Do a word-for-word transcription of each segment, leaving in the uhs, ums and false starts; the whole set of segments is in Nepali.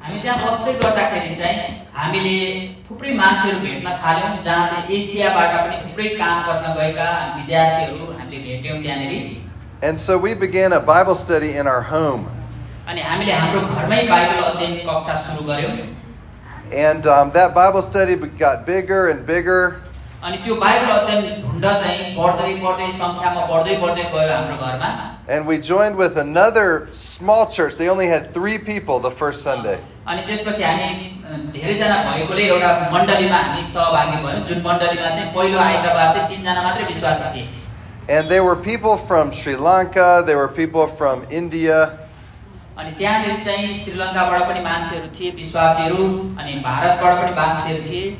हामी त्यहाँ बस्दै गर्दाखेरि चाहिँ हामीले थुप्रै मान्छेहरू भेट्न थाल्यौं जहाँ चाहिँ एसियाबाट पनि थुप्रै काम गर्न गएका विद्यार्थीहरू हामीले भेट्यौं त्यहाँनेरि. And so we began a Bible study in our home. अनि हामीले हाम्रो घरमै बाइबल अध्ययन कक्षा सुरु गर्यौं. And um, that Bible study got bigger and bigger. अनि त्यो बाइबल अध्ययन झुण्ड चाहिँ बढ्दै बढ्दै संख्यामा बढ्दै बढ्दै गयो हाम्रो घरमा. And we joined with another small church. They only had three people the first Sunday. अनि त्यसपछि हामी धेरै जना भएकोले एउटा मण्डलीमा हामी सहभागी भयौं जुन मण्डलीमा चाहिँ पहिलो आइतबार चाहिँ तीन जना मात्रै विश्वासी थिए. And there were people from Sri Lanka, there were people from India. अनि त्यहाँनेरि चाहिँ श्रीलङ्काबाट पनि मान्छेहरू थिए विश्वासीहरू अनि भारतबाट पनि मान्छेहरू थिए.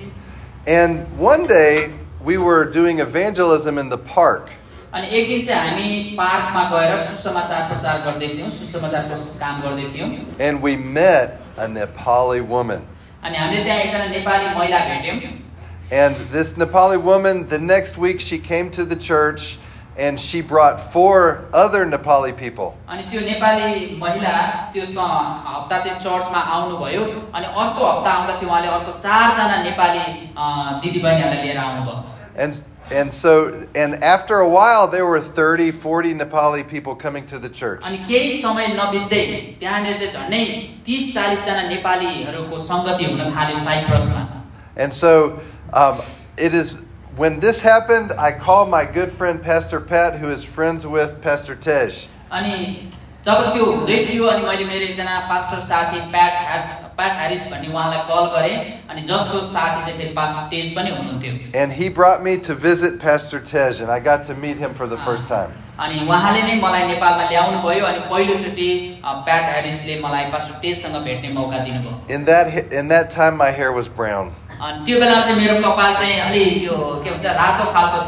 And one day we were doing evangelism in the park. अनि एक दिन चाहिँ हामी पार्कमा गएर सुसमाचार प्रचार गर्दै थियौं सुसमाचारको काम गर्दै थियौं. And we met a Nepali woman. अनि हामीले त्यहाँ एकजना नेपाली महिला भेट्यौं. And this Nepali woman, the next week she came to the church and she brought four other Nepali people. अनि त्यो नेपाली महिला त्यो हप्ता चाहिँ चर्चमा आउनु भयो अनि अर्को हप्ता आउँदा चाहिँ उहाँले अर्को चार जना नेपाली दिदीबहिनीहरूलाई लिएर आउनु भयो. And and so and after a while there were thirty forty Nepali people coming to the church. अनि केही समय नबित्दै त्यहाँनेर चाहिँ झन्डै तीस चालीस जना नेपालीहरूको संगति हुन थाल्यो साइप्रसमा. And so um, it is when this happened, I called my good friend Pastor Pat, who is friends with Pastor Tej. अनि जब त्यो हुँदै थियो अनि मैले मेरो एकजना पास्टर साथी प्याट ह्यारिस प्याट ह्यारिस भन्ने उहाँलाई कल गरे अनि जसको साथी चाहिँ फेरि पास्टर तेज पनि हुनुहुन्थ्यो. And he brought me to visit Pastor Tej, and I got to meet him for the first time. अनि उहाँले नै मलाई नेपालमा ल्याउनु भयो अनि पहिलोचोटि प्याट ह्यारिसले मलाई पास्टर तेजसँग भेट्ने मौका दिनुभयो. In that in that time my hair was brown. अनि त्यो बेला चाहिँ मेरो कपाल चाहिँ अलि त्यो के भन्छ रातो खालको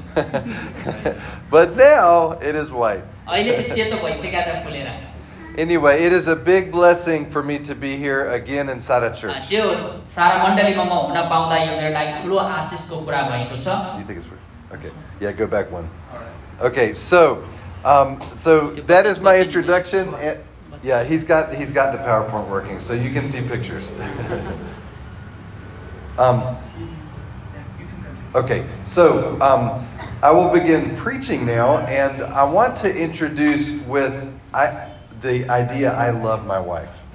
थियो. But now it is white. अहिले चाहिँ सेतो भइसकेको छ फुलेर. Anyway, it is a big blessing for me to be here again inside a church. जे होस् सारा मण्डलीमा म हुन पाउँदा यो मेरो लागि ठुलो आशिषको कुरा भएको छ. Do you think it's weird? Okay. Yeah, go back one. Okay, so um, so that is my introduction. Yeah, he's got he's got the PowerPoint working, so you can see pictures. um, okay, so um, I will begin preaching now, and I want to introduce with I, the idea I love my wife.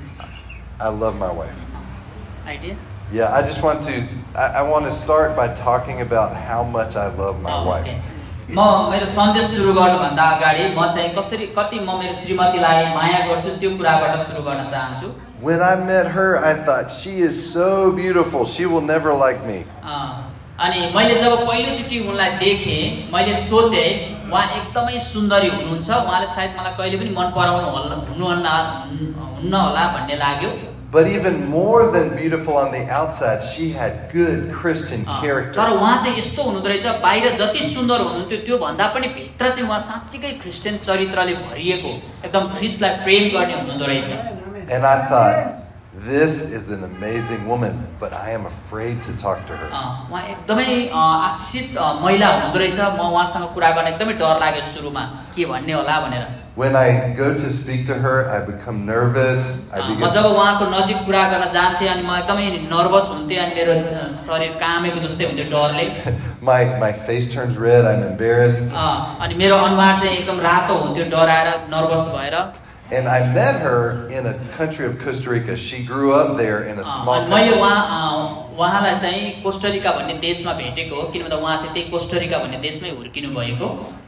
I love my wife. Idea? Yeah, I just want to I, I want to start by talking about how much I love my oh, wife. Okay. म मेरो सन्देश सुरु गर्नुभन्दा अगाडि म चाहिँ कसरी कति म मेरो श्रीमतीलाई माया गर्छु त्यो कुराबाट सुरु गर्न चाहन्छु. When I met her, I thought she is so beautiful. She will never like me. अनि मैले जब पहिलोचोटि उनलाई देखेँ मैले सोचे उहाँ एकदमै सुन्दरी हुनुहुन्छ उहाँले सायद मलाई कहिले पनि मन पराउनु होला हुनुहुन्न हुन्न होला भन्ने लाग्यो. But even more than beautiful on the outside, she had good Christian character. तर उहाँ चाहिँ यस्तो हुनुहुँदो रहेछ बाहिर जति सुन्दर हुनुहुन्थ्यो त्यो भन्दा पनि भित्र चाहिँ उहाँ साच्चै क्रिस्चियन चरित्रले भरिएको एकदम ख्रीष्टलाई प्रेम गर्ने हुनुहुँदो रहेछ. And I thought, this is an amazing woman, but I am afraid to talk to her. उहाँ एकदमै आशिषित महिला हुनुहुँदो रहेछ म उहाँसँग कुरा गर्न एकदमै डर लाग्यो सुरुमा के भन्ने होला भनेर. When I go to speak to her, I become nervous. I begin. म जब उहाँको नजिक कुरा गर्न जान्थे अनि म एकदमै नर्भस हुन्थे अनि मेरो शरीर कामेको जस्तै हुन्थ्यो डरले. My my face turns red. I'm embarrassed. अनि मेरो अनुहार चाहिँ एकदम रातो हुन्थ्यो डराएर नर्भस भएर. And I met her in a country of Costa Rica. She grew up there in a small country. मैले उहाँ उहाँलाई चाहिँ कोस्टारिका भन्ने देशमा भेटेको हो किनभने उहाँ चाहिँ त्यही कोस्टारिका भन्ने देशमै हुर्किनु भएको.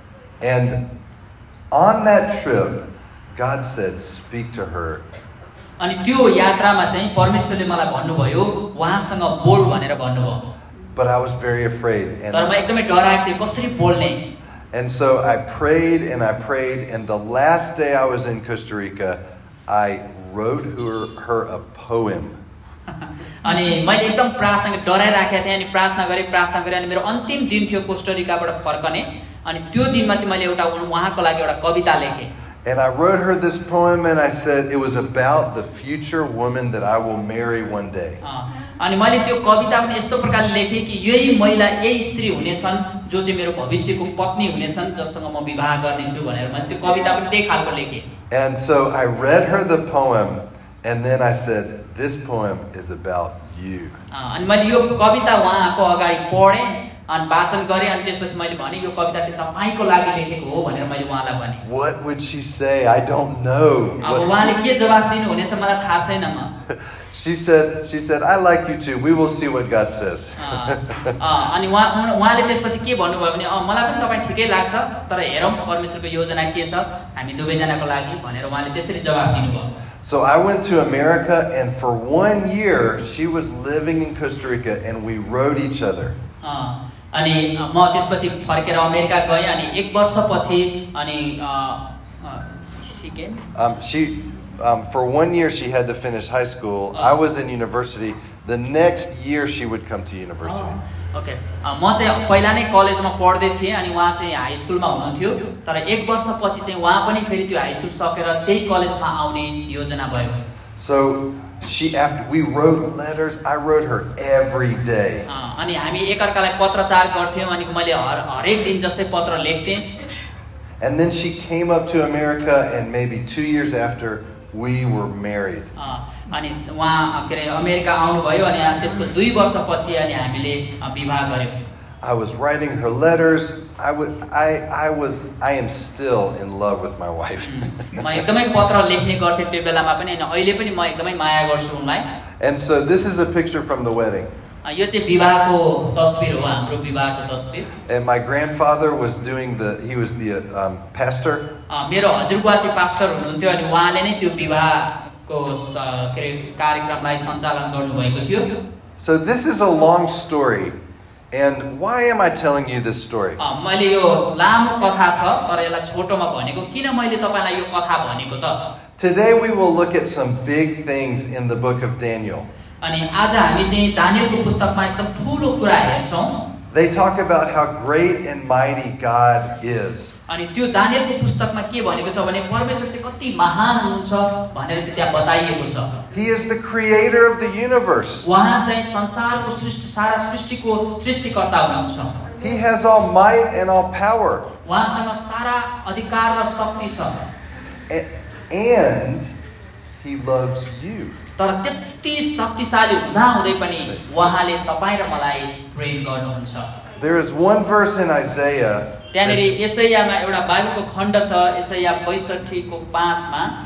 And on that trip, God said, "Speak to her." अनि त्यो यात्रामा चाहिँ परमेश्वरले मलाई भन्नुभयो उहाँसँग बोल भनेर भन्नुभयो. But I was very afraid. And तर म एकदमै डराएको थिएँ कसरी बोल्ने. And so I prayed and I prayed, and the last day I was in Costa Rica, I wrote her, her a poem. अनि मैले एकदम प्रार्थना डराइराखेको थिएँ अनि प्रार्थना गरेँ प्रार्थना गरेँ अनि मेरो अन्तिम दिन थियो कोस्टारिकाबाट फर्कने अनि त्यो दिनमा चाहिँ मैले एउटा उहाँको लागि एउटा कविता लेखेँ. And I wrote her this poem and I said it was about the future woman that I will marry one day. अनि मैले त्यो कविता पनि यस्तो प्रकारले लेखेँ कि यही महिला यही स्त्री हुनेछन् जो चाहिँ मेरो भविष्यको पत्नी हुनेछन् जससँग म विवाह गर्नेछु भनेर मैले त्यो कविता पनि त्यही खालको लेखेँ. And so I read her the poem And then I said, this poem is about you. अनि मैले यो कविता उहाँको अगाडि पढेँ अनि वाचन गरेँ अनि त्यसपछि मैले भने यो कविता चाहिँ तपाईको लागि लेखेको हो भनेर मैले उहाँलाई भने. What would she say? I don't know. अब उहाँले के जवाफ दिनु हुनेछ मलाई थाहा छैन म. She said, she said, I like you too. We will see what God says. अनि उहाँ उहाँले त्यसपछि के भन्नुभयो भने अ मलाई पनि तपाईँ ठिकै लाग्छ तर हेरौँ परमेश्वरको योजना के छ हामी दुवैजनाको लागि भनेर उहाँले त्यसरी जवाफ दिनुभयो. So I went to America, and for one year she was living in Costa Rica, and we wrote each other. अनि म त्यसपछि फर्केर अमेरिका गएँ अनि एक वर्षपछि अनि सिकेँ. Um, she, um, for one year she had to finish high school. I was in university. The next year she would come to university. Okay म चाहिँ पहिला नै कलेजमा पढ्दै थिएँ अनि उहाँ चाहिँ हाई स्कुलमा हुनुहुन्थ्यो तर एक वर्षपछि चाहिँ उहाँ पनि फेरि त्यो हाई स्कुल सकेर त्यही कलेजमा आउने योजना भयो. So she, after we wrote letters, I wrote her every day. अनि हामी एकअर्कालाई पत्रचार गर्थ्यौँ अनि मैले हर हरेक दिन जस्तै पत्र लेख्थेँ. And then she came up to America, and maybe two years after we were married. अनि उहाँ के अरे अमेरिका आउनुभयो अनि त्यसको दुई वर्षपछि अनि हामीले विवाह गर्यौँ. I was writing her letters. I would, I, I was, I am still in love with my wife. म एकदमै पत्र लेख्ने गर्थेँ त्यो बेलामा पनि अनि अहिले पनि म एकदमै माया गर्छु उनलाई. And so this is a picture from the wedding. यो चाहिँ विवाहको तस्बिर हो हाम्रो विवाहको तस्बिर. And my grandfather was doing the, he was the um, pastor. मेरो हजुरबुवा चाहिँ पास्टर हुनुहुन्थ्यो अनि उहाँले नै त्यो विवाहको के अरे कार्यक्रमलाई सञ्चालन गर्नुभएको थियो. So this is a long story. And why am I telling you this story? मैले यो लामो कथा छ तर यसलाई छोटोमा भनेको किन मैले तपाईलाई यो कथा भनेको त. Today we will look at some big things in the book of Daniel. अनि आज हामी चाहिँ दानियलको पुस्तकमा एकदम ठुलो कुरा हेर्छौँ. They talk about how great and mighty God is. अनि त्यो दानियलको पुस्तकमा के भनेको छ भने परमेश्वर चाहिँ कति महान हुनुहुन्छ भनेर चाहिँ त्यहाँ बताइएको छ. He is the creator of the universe. उहाँ चाहिँ संसारको सृष्टि सारा सृष्टिको सृष्टिकर्ता हुनुहुन्छ. He has all might and all power. उहाँसँग सारा अधिकार र शक्ति छ. And he loves you. तर त्यति शक्तिशाली हुँदा हुँदै पनि उहाँले तपाईँ र मलाई प्रेम गर्नुहुन्छ. There is one verse in Isaiah. त्यहाँनेरि यसैयामा एउटा बाइबलको खण्ड छ यसैया पैँसठी को पाँच मा.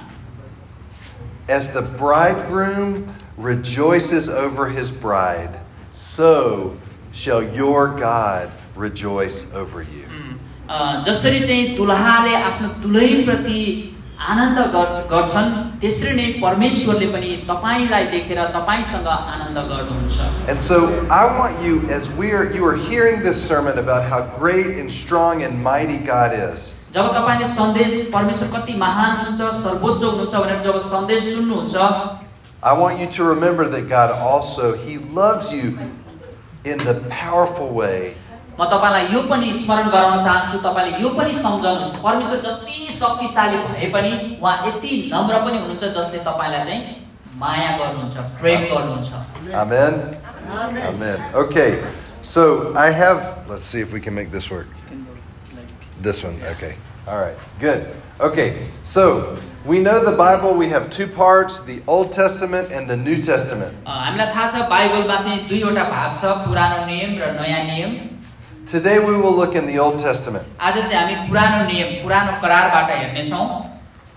As the bridegroom rejoices over his bride, so shall your God rejoice over you. जसरी चाहिँ दुल्हाले आफ्नो दुलहीप्रति आनन्द गर्छन् त्यसरी नै परमेश्वरले पनि तपाईलाई देखेर तपाईसँग आनन्द गर्नुहुन्छ. And so I want you, as we are you are hearing this sermon about how great and strong and mighty God is. जब तपाईले सन्देश परमेश्वर कति महान हुनुहुन्छ सर्वोच्च हुनुहुन्छ भनेर जब सन्देश सुन्नुहुन्छ, I want you to remember that God also, he loves you in the powerful way. म तपाईलाई यो पनि स्मरण गराउन चाहन्छु तपाईले यो पनि सम्झाउनुहोस् परमेश्वर जति शक्तिशाली भए पनि उहाँ यति नम्र पनि हुनुहुन्छ जसले तपाईलाई चाहिँ माया गर्नुहुन्छ प्रेम गर्नुहुन्छ. Amen. Amen. Okay. So I have, let's see if we can make this work. This one. Okay. All right. Good. Okay. So we know the Bible, we have two parts, the Old Testament and the New Testament. हामीलाई थाहा छ बाइबलमा चाहिँ दुईवटा भाग छ पुरानो नियम र नयाँ नियम. Today we will look in the Old Testament. आज चाहिँ हामी पुरानो नियम पुरानो करारबाट हेर्ने छौं.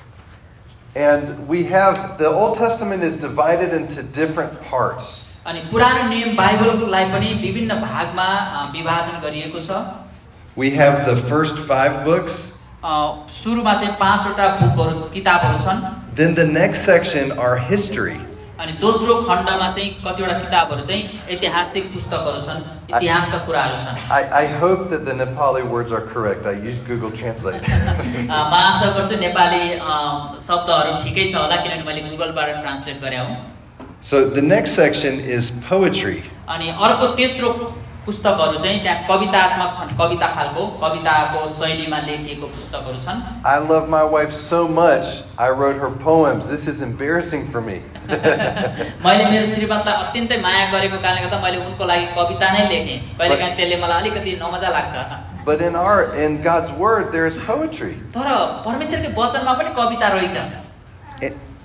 And we have, the Old Testament is divided into different parts. अनि पुरानो नियम बाइबललाई पनि विभिन्न भागमा विभाजन गरिएको छ. We have the first five books. सुरुमा चाहिँ पाँचवटा बुकहरु किताबहरु छन्. Then the next section are history. अनि दोस्रो खण्डमा चाहिँ कतिवटा किताबहरु चाहिँ ऐतिहासिक पुस्तकहरु छन् इतिहासका कुराहरु छन्. I I hope that the Nepali words are correct. I used Google Translate. म आशा गर्छु नेपाली शब्दहरु ठिकै छ होला किनभने मैले गुगलबाट ट्रान्सलेट गरे हुँ. So the next section is poetry. अनि अर्को तेस्रो पुस्तकहरु चाहिँ त्यहाँ कवितात्मक छन् कविता खालको कविताको शैलीमा लेखिएको पुस्तकहरु छन्. I love my wife so much. I wrote her poems. This is embarrassing for me. मैले मेरो श्रीमतीलाई अत्यन्तै माया गरेको कारणले गर्दा मैले उनको लागि कविता नै लेखेँ. कहिलेकाहीँ त्यसले मलाई अलिकति नमजा लाग्छ. But in our in God's word there is poetry. तर परमेश्वरको वचनमा पनि कविता रहेछ.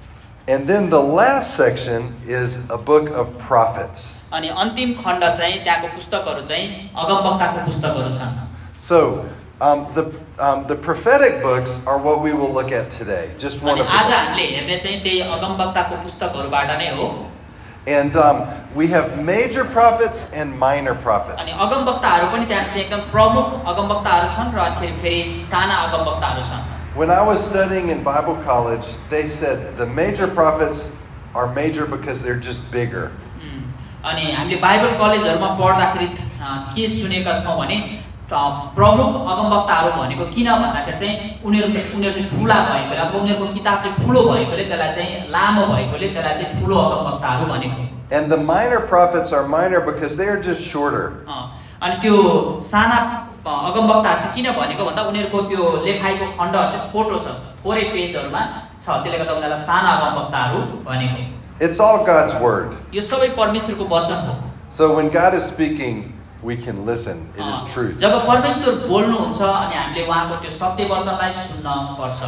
And then the last section is a book of prophets. अनि अन्तिम खण्ड चाहिँ त्यहाँको पुस्तकहरू चाहिँ अगमवक्ताको पुस्तकहरू छन्. So um, the um, the prophetic books are what we will look at today. Just one अनि of आज them. हामीले हेर्ने चाहिँ त्यही अगमवक्ताको पुस्तकहरूबाट नै हो. And um, we have major prophets and minor prophets. अनि अगमवक्ताहरू पनि त्यहाँ चाहिँ एकदम प्रमुख अगमवक्ताहरू छन् र अनि फेरि साना अगमवक्ताहरू छन्. When I was studying in Bible college, they said the major prophets are major because they're just bigger. अनि हामीले बाइबल कलेजहरुमा पढ्दाखेरि के सुनेका छौं भने प्रमुख अगमवक्ताहरू भनेको किन भन्दाखेरि चाहिँ उनीहरु उनीहरु चाहिँ ठूला भएकोले अथवा उनीहरुको किताब चाहिँ ठूलो भएकोले त्यसलाई चाहिँ लामो भएकोले त्यसलाई चाहिँ ठूलो अगमवक्ताहरू भनेको. And the minor prophets are minor because they are just shorter. अनि त्यो साना अगमवक्ताहरू चाहिँ किन भनेको भन्दा उनीहरुको त्यो लेखाइको खण्डहरु चाहिँ छोटो छ, थोरै पेजहरुमा छ, त्यसले गर्दा उनीहरुलाई साना अगमवक्ताहरू भनेको. It's all God's word. यो सबै परमेश्वरको वचन हो. So when God is speaking, we can listen. It is truth. जब परमेश्वर बोल्नुहुन्छ अनि हामीले उहाँको त्यो सत्य वचनलाई सुन्न पर्छ.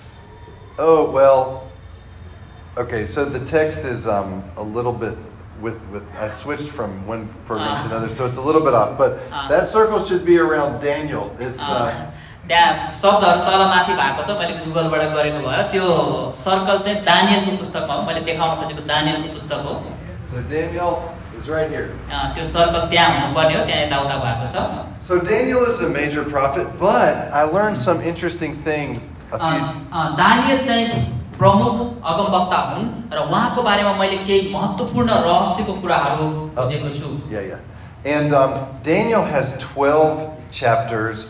Oh well. Okay, so the text is um a little bit with with I switched from one program uh, to another, so it's a little bit off. But uh, that circle should be around Daniel. It's uh, त्यहाँ शब्दहरु तल माथि भएको छ, मैले गुगलबाट गरेको भएर त्यो सर्कल चाहिँ दानियलको पुस्तकमा हो. मैले देखाउन खोजेको दानियलको पुस्तक हो. So Daniel is right here. त्यो सर्कल त्यहाँ हुनुपर्ने हो, त्यहाँ यताउता भएको छ. So Daniel is a major prophet, but I learned some interesting thing a few Daniel चाहिँ प्रमुख अगमवक्ता हुन् र उहाँको बारेमा मैले केही महत्त्वपूर्ण रहस्यको कुराहरू बुझेको छु. Yeah, yeah. And um, Daniel has twelve chapters.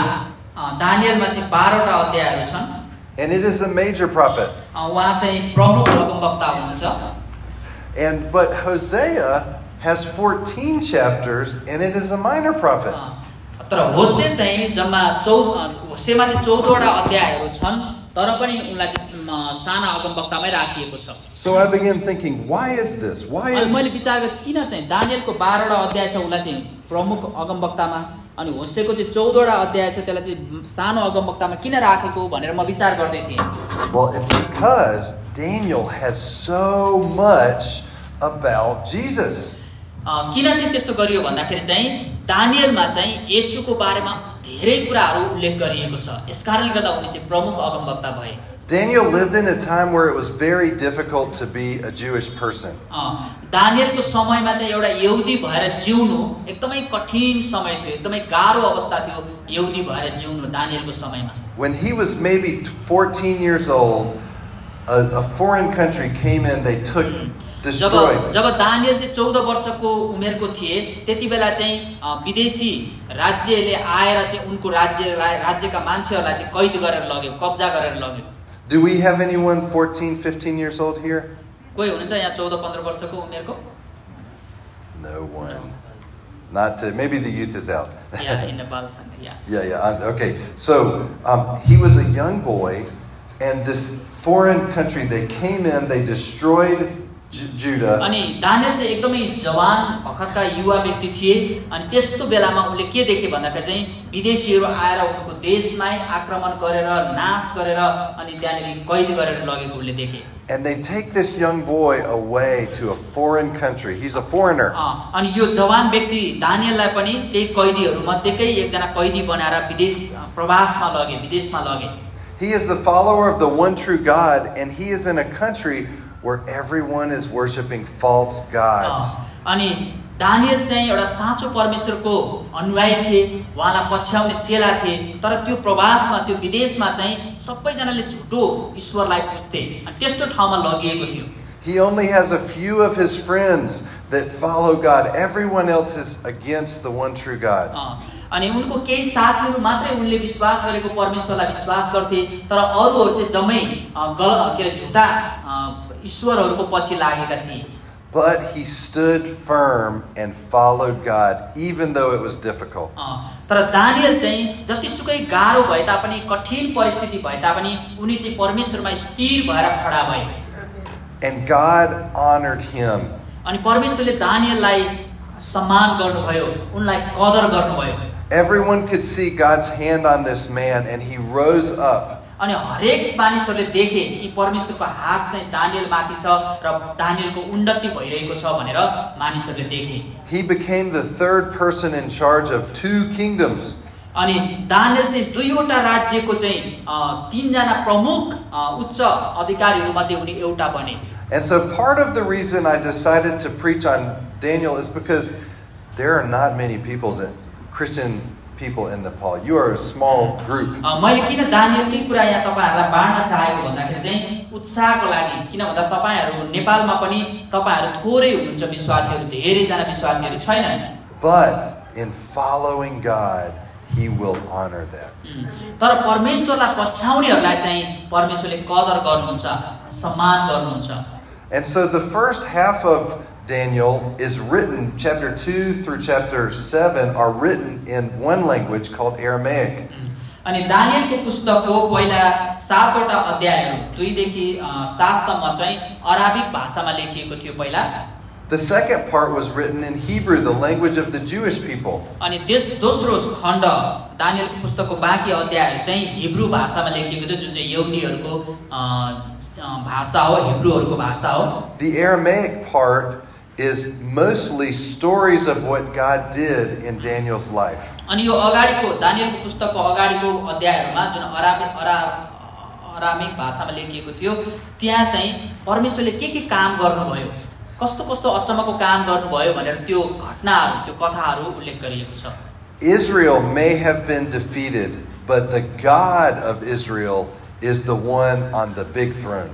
दानियलमा चाहिँ बाह्रवटा अध्यायहरू छन्. And it is a major prophet. उहाँ चाहिँ प्रमुख अगमवक्ता हुनुहुन्छ. And but Hosea has fourteen chapters and it is a minor prophet. तर होशे चाहिँ जम्मा चौध होशेमा चाहिँ चौधवटा अध्यायहरू छन्, तर पनि उनलाई साना अगमवक्तामै राखिएको छ. So I began thinking, why is this? Why is मैले विचार गरेँ किन चाहिँ दानियलको बाह्रवटा अध्याय छ उनलाई चाहिँ प्रमुख अगमवक्तामा अनि होशेको चाहिँ चौधवटा अध्याय छ त्यसलाई चाहिँ सानो अगमवक्तामा किन राखेको भनेर म विचार गर्दै थिएँ. Well, it's because Daniel has so much about Jesus. किन चाहिँ त्यस्तो गरियो भन्दाखेरि चाहिँ दानियलमा चाहिँ येशूको बारेमा धेरै कुराहरू उल्लेख गरिएको छ. यसकारणले गर्दा उनी चाहिँ प्रमुख अगमवक्ता भए. Daniel lived in a time where it was very difficult to be a Jewish person. दानियलको समयमा चाहिँ एउटा यहुदी भएर जिउनु एकदमै कठिन समय थियो, एकदमै गाह्रो अवस्था थियो यहुदी भएर जिउनु दानियलको समयमा. When he was maybe fourteen years old, a, a foreign country came in, they took destroyed. जब जब दानियल चाहिँ चौध वर्षको उमेरको थिए त्यति बेला चाहिँ विदेशी राज्यले आएर चाहिँ उनको राज्यलाई राज्यका मान्छेहरूलाई चाहिँ कैद गरेर लग्यो, कब्जा गरेर लग्यो. Do we have anyone fourteen, fifteen years old here? कोही हुनुहुन्छ यहाँ चौध पन्ध्र वर्षको उमेरको? No one. Not to, maybe the youth is out. Yeah, in the Balasanga, yes. Yeah, yeah. Okay. So um, he was a young boy, and this foreign country, they came in, they destroyed Judah. अनि दानियल चाहिँ एकदमै जवान भर्खरका युवा व्यक्ति थिए अनि त्यस्तो बेलामा उनले के देखे भन्दाखेरि चाहिँ विदेशीहरू आएर उनको देशमै आक्रमण गरेर नाश गरेर अनि त्यहाँनेरि कैद गरेर लगेको उनले देखे. And they take this young boy away to a foreign country. He's a foreigner. अनि यो जवान व्यक्ति दानियललाई पनि त्यही कैदीहरू मध्येकै एकजना कैदी बनाएर विदेश प्रवासमा लगे, विदेशमा लगे. He is the follower of the one true God, and he is in a country where everyone is worshiping false gods. अनि दानियल चाहिँ एउटा साँचो परमेश्वरको अनुयायी थिए, उहाँलाई पछ्याउने चेला थिए, तर त्यो प्रवासमा त्यो विदेशमा चाहिँ सबैजनाले झुटो ईश्वरलाई पुज्थे अनि त्यस्तो ठाउँमा लगिएको थियो. He only has a few of his friends that follow God. Everyone else is against the one true God. अनि उनको केही साथीहरू मात्रै उनले विश्वास गरेको परमेश्वरलाई विश्वास गर्थे, तर अरूहरू चाहिँ जम्मै गलत के झुटा ईश्वरहरूको पछि लागेका थिए. But he stood firm and followed God even though it was difficult. तर दानियल चाहिँ जतिसुकै गाह्रो भए तापनि कठिन परिस्थिति भए तापनि उनी चाहिँ परमेश्वरमा स्थिर भएर खडा भए. And God honored him. अनि परमेश्वरले दानियललाई सम्मान गर्नुभयो, उनलाई कदर गर्नुभयो. Everyone could see God's hand on this man and he rose up. अनि हरेक मानिसहरूले देखे कि परमेश्वरको हात चाहिँ दानिएलमाथि छ र दानिएलको उन्नति भइरहेको छ भनेर मानिसहरूले देखे. He became the third person in charge of two kingdoms. अनि दानिएल चाहिँ दुईवटा राज्यको चाहिँ तीनजना प्रमुख उच्च अधिकारीहरू मध्ये उनी एउटा बने. And so part of the reason I decided to preach on Daniel is because there are not many people that Christian people in Nepal. You are a small group. मैले किन दानिएलकै कुरा यहाँ तपाईहरुलाई बाँड्न चाहेको भन्दाखेरि चाहिँ उत्साहको लागि, किन भन्दा तपाईहरु नेपालमा पनि तपाईहरु थोरै हुनुहुन्छ विश्वासीहरु, धेरै जना विश्वासीहरु छैनन्. But in following God, He will honor them. तर परमेश्वरलाई पछ्याउनेहरुलाई चाहिँ परमेश्वरले कदर गर्नुहुन्छ, सम्मान गर्नुहुन्छ. And so the first half of Daniel is written, chapter two through chapter seven are written in one language called Aramaic. अनि दानिएलको पुस्तकको पहिला सातवटा अध्यायहरु दुई देखि सात सम्म चाहिँ अराबिक भाषामा लेखिएको थियो पहिला. The second part was written in Hebrew, the language of the Jewish people. अनि त्यस दोस्रो खण्ड दानिएलको पुस्तकको बाँकी अध्यायहरु चाहिँ हिब्रू भाषामा लेखिएको थियो, जुन चाहिँ यहुदीहरुको भाषा हो, हिब्रूहरुको भाषा हो. The Aramaic part is mostly stories of what God did in Daniel's life. अनि यो अगाडिको दानिएलको पुस्तकको अगाडिको अध्यायहरुमा जुन अराबिक अरामिक भाषामा लेखिएको थियो, त्यहाँ चाहिँ परमेश्वरले के के काम गर्नुभयो, कस्तो कस्तो अचम्मको काम गर्नुभयो भनेर त्यो घटनाहरु, त्यो कथाहरु उल्लेख गरिएको छ. Israel may have been defeated, but the God of Israel is the one on the big throne.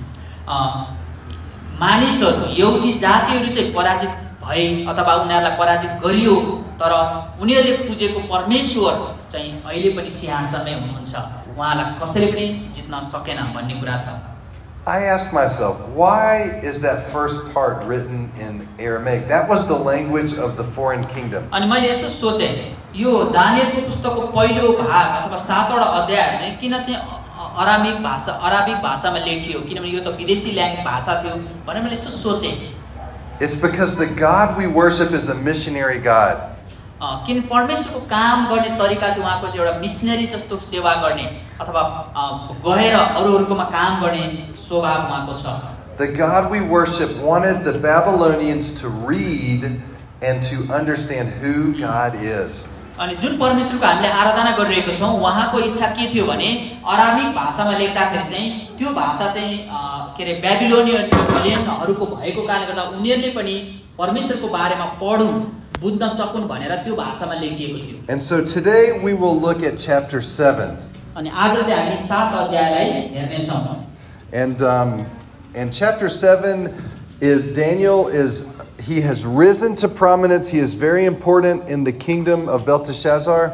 मानिसहरु यहुदी जातिहरु चाहिँ पराजित भए अथवा उनीहरुलाई पराजित गरियो, तर उनीहरुले पूजेको परमेश्वर चाहिँ अहिले पनि सिंहासनमै हुनुहुन्छ, उहाँलाई कसैले पनि जित्न सकेन भन्ने कुरा छ. I asked myself, why is that first part written in Aramaic? That was the language of the foreign kingdom. अनि मैले यसो सोचे, यो दानिएलको पुस्तकको पहिलो भाग अथवा सातवटा अध्याय चाहिँ किन चाहिँ अरामिक भाषा अराबिक भाषामा लेखियो, किनभने यो त विदेशी ल्याङ्ग्वेज भाषा थियो भनेर मैले यसो सोचे. It's because the God we worship is a missionary God. किन परमेश्वरको काम गर्ने तरिका चाहिँ उहाँको चाहिँ एउटा मिशनरी जस्तो सेवा गर्ने अथवा गएर अरूहरुकोमा काम गर्ने स्वभाव उहाँको छ. The God we worship wanted the Babylonians to read and to understand who God is. अनि जुन परमेश्वरको हामीले आराधना गरिरहेको छौं, उहाँको इच्छा के थियो भने अरामिक भाषामा लेख्दाखेरि चाहिँ त्यो भाषा चाहिँ के रे बेबिलोनियनहरुको भएको कारणले गर्दा उनीहरुले पनि परमेश्वरको बारेमा पढुन्, बुझ्न सकुन् भनेर त्यो भाषामा लेखिएको थियो. And so today we will look at chapter seven. अनि आज चाहिँ हामी सात अध्यायलाई हेर्ने छौं. And um and chapter seven is Daniel is he has risen to prominence. He is very important in the kingdom of Belteshazzar.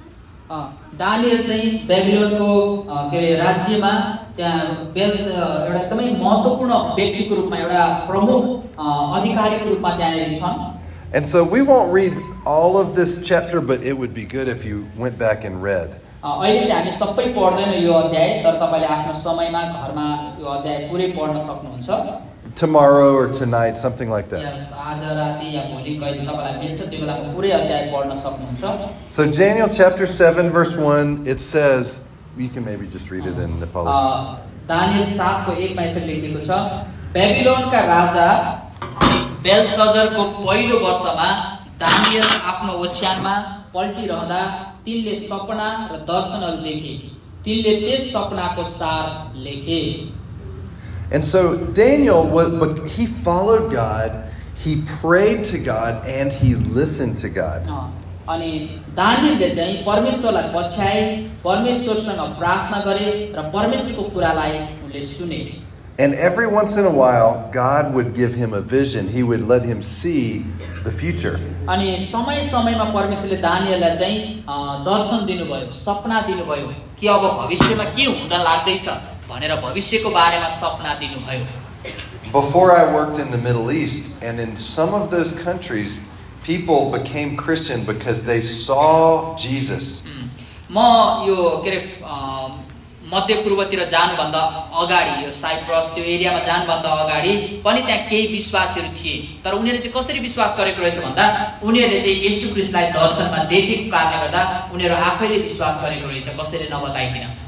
Daniel चाहिँ बेबिलोनको के रे राज्यमा त्यहाँ बेल्स एउटा एकदमै महत्त्वपूर्ण व्यक्तिको रूपमा एउटा प्रमुख अधिकारीको रूपमा त्यहाँ छन्. And so we won't read all of this chapter, but it would be good if you went back and read. अहिले चाहिँ हामी सबै पढ्दैनौँ यो अध्याय, तर तपाईले आफ्नो समयमा घरमा यो अध्याय पुरै पढ्न सक्नुहुन्छ. Tomorrow or tonight, something like that. आज राति या भोलि कहिले तपाईलाई मिल्छ त्यो बेलामा पुरै अध्याय पढ्न सक्नुहुन्छ. So Daniel chapter seven verse one, it says, you can maybe just read it in Nepali. Daniel सात को एक मा यसरी लेखिएको छ, बेबिलोनका राजा बेलशजरको पहिलो वर्षमा दानिएल आफ्नो ओछ्यानमा पल्टिरहँदा तिनले सपना र दर्शनहरू देखे, तिनले त्यस सपनाको सार लेखे. And so Daniel was, he followed God, he prayed to God, and he listened to God. अनि दानिएलले चाहिँ परमेश्वरलाई पछ्याए, परमेश्वरसँग प्रार्थना गरे र परमेश्वरको कुरालाई उनले सुने. And every once in a while, God would give him a vision. He would let him see the future. अनि समय समयमा परमेश्वरले दानिएललाई चाहिँ दर्शन दिनुभयो, सपना दिनुभयो कि अब भविष्यमा के हुन लाग्दैछ भनेर भविष्यको बारेमा सपना दिनुभयो. Before I worked in the Middle East, and in some of those countries, people became Christian because they saw Jesus. म यो के रे मध्य पूर्वतिर जानुभन्दा अगाडि, यो साइप्रस त्यो एरियामा जानुभन्दा अगाडि पनि त्यहाँ केही विश्वासीहरू थिए, तर उनीहरूले चाहिँ कसरी विश्वास गरेको रहेछ भन्दा उनीहरूले चाहिँ येशू ख्रीष्टलाई दर्शनमा देखेको कारणले गर्दा उनीहरू आफैले विश्वास गरेको रहेछ, कसैले नबताइकिन.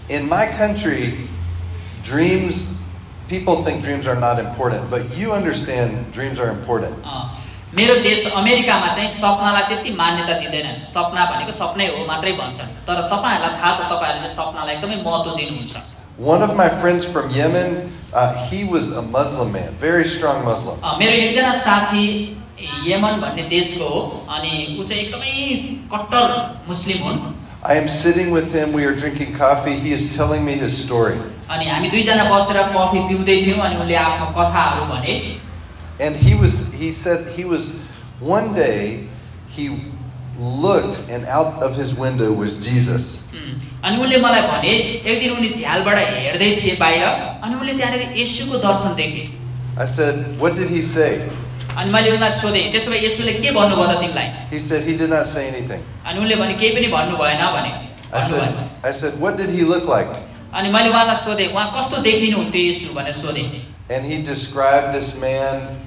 in my country, dreams, people think dreams are not important, but you understand dreams are important. मेरो देश अमेरिकामा चाहिँ सपनालाई त्यति मान्यता दिँदैनन्. सपना भनेको सपनै हो मात्रै भन्छन्. तर तपाईहरुलाई थाहा छ तपाईहरुले सपनालाई एकदमै महत्त्व दिनुहुन्छ. One of my friends from Yemen, uh, he was a Muslim man, very strong Muslim. मेरो एकजना साथी यमन भन्ने देशको हो अनि उ चाहिँ एकदमै कट्टर मुस्लिम हुन्. I am sitting with him, we are drinking coffee, he is telling me his story. अनि हामी दुई जना बसेर कफी पिउँदै थियौं अनि उनले आफ्नो कथाहरु भने. And he was he said he was one day he looked and out of his window was Jesus. अनि उनले मलाई भने एक दिन उनी झ्यालबाट हेर्दै थिए बाहिर अनि उनले त्यहाँनेर येशूको दर्शन देखे. I said, what did he say? अनि मैले उनलाई सोधे त्यसो भए येशूले के भन्नुभयो त तिमीलाई? He said he did not say anything. अनि उनले भने केही पनि भन्नु भएन भने. I said I said what did he look like? अनि मैले उहाँलाई सोधे उहाँ कस्तो देखिनुहुन्थ्यो येशू भनेर सोधे. And he described this man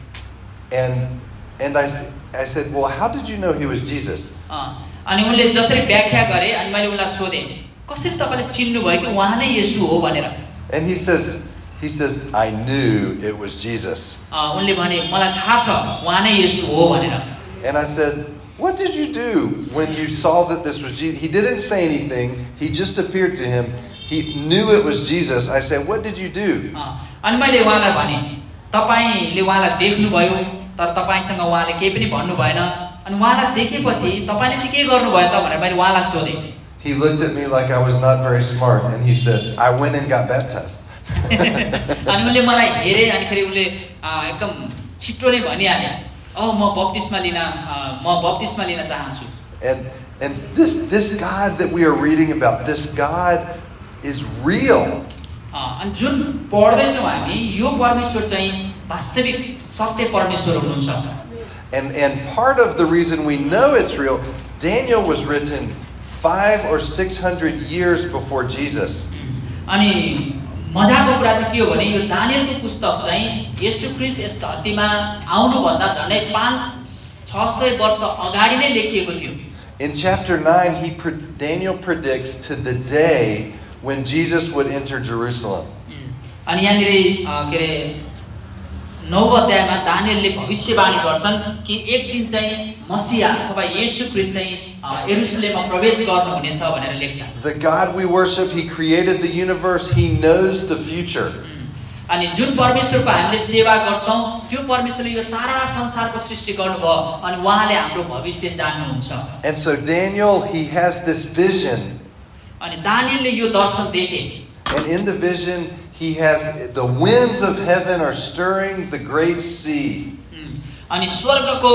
and and I I said, well, how did you know he was Jesus? अनि उनले जसरी व्याख्या गरे अनि मैले उनलाई सोधे कसरी तपाईले चिन्नु भयो कि उहाँ नै येशू हो भनेर. And he says he says I knew it was Jesus. उनले भने मलाई थाहा छ उहाँ नै येशू हो भनेर. And I said, what did you do when you saw that this was Jesus? He didn't say anything. He just appeared to him. He knew it was Jesus. I said, what did you do? अनि मैले उहाँलाई भने तपाईले उहाँलाई देख्नुभयो तर तपाईसँग उहाँले केही पनि भन्नु भएन अनि उहाँलाई देखेपछि तपाईले चाहिँ के गर्नुभयो त भनेर मैले उहाँलाई सोधे. He looked at me like I was not very smart and he said, I went and got baptized. अनि उनले मलाई हेरे अनि खेरि उनले एकदम छिटो नै भनिहाले अ म बप्तिस्मा लिन म बप्तिस्मा लिन चाहन्छु. And and this this God that we are reading about, this God is real. अनि जुन पढ्दैछौँ हामी यो परमेश्वर चाहिँ वास्तविक सत्य परमेश्वर हुनुहुन्छ. And and part of the reason we know it's real, Daniel was written five or six hundred years before Jesus. अनि मजाको कुरा चाहिँ के हो भने यो दानियलको पुस्तक चाहिँ येशू ख्रीष्ट यस धरतीमा आउनु भन्दा झन्डै पाँच छ सय वर्ष अगाडि नै लेखिएको थियो. In chapter nine, he Daniel predicts to the day when Jesus would enter Jerusalem. अनि यहाँनिर के रे नौ अध्यायमा दानियलले भविष्यवाणी गर्छन् कि एक दिन चाहिँ मसीहा अथवा येशू ख्रीष्ट चाहिँ यरुशलेममा प्रवेश गर्नुहुनेछ भनेर लेख्छ. The God we worship, he created the universe, he knows the future. अनि जुन परमेश्वरको हामीले सेवा गर्छौं त्यो परमेश्वरले यो सारा संसारको सृष्टि गर्नुभयो अनि उहाँले हाम्रो भविष्य जान्नुहुन्छ. And so Daniel, he has this vision. अनि दानियलले यो दर्शन देखे. And in the vision he has the winds of heaven are stirring the great sea. अनि स्वर्गको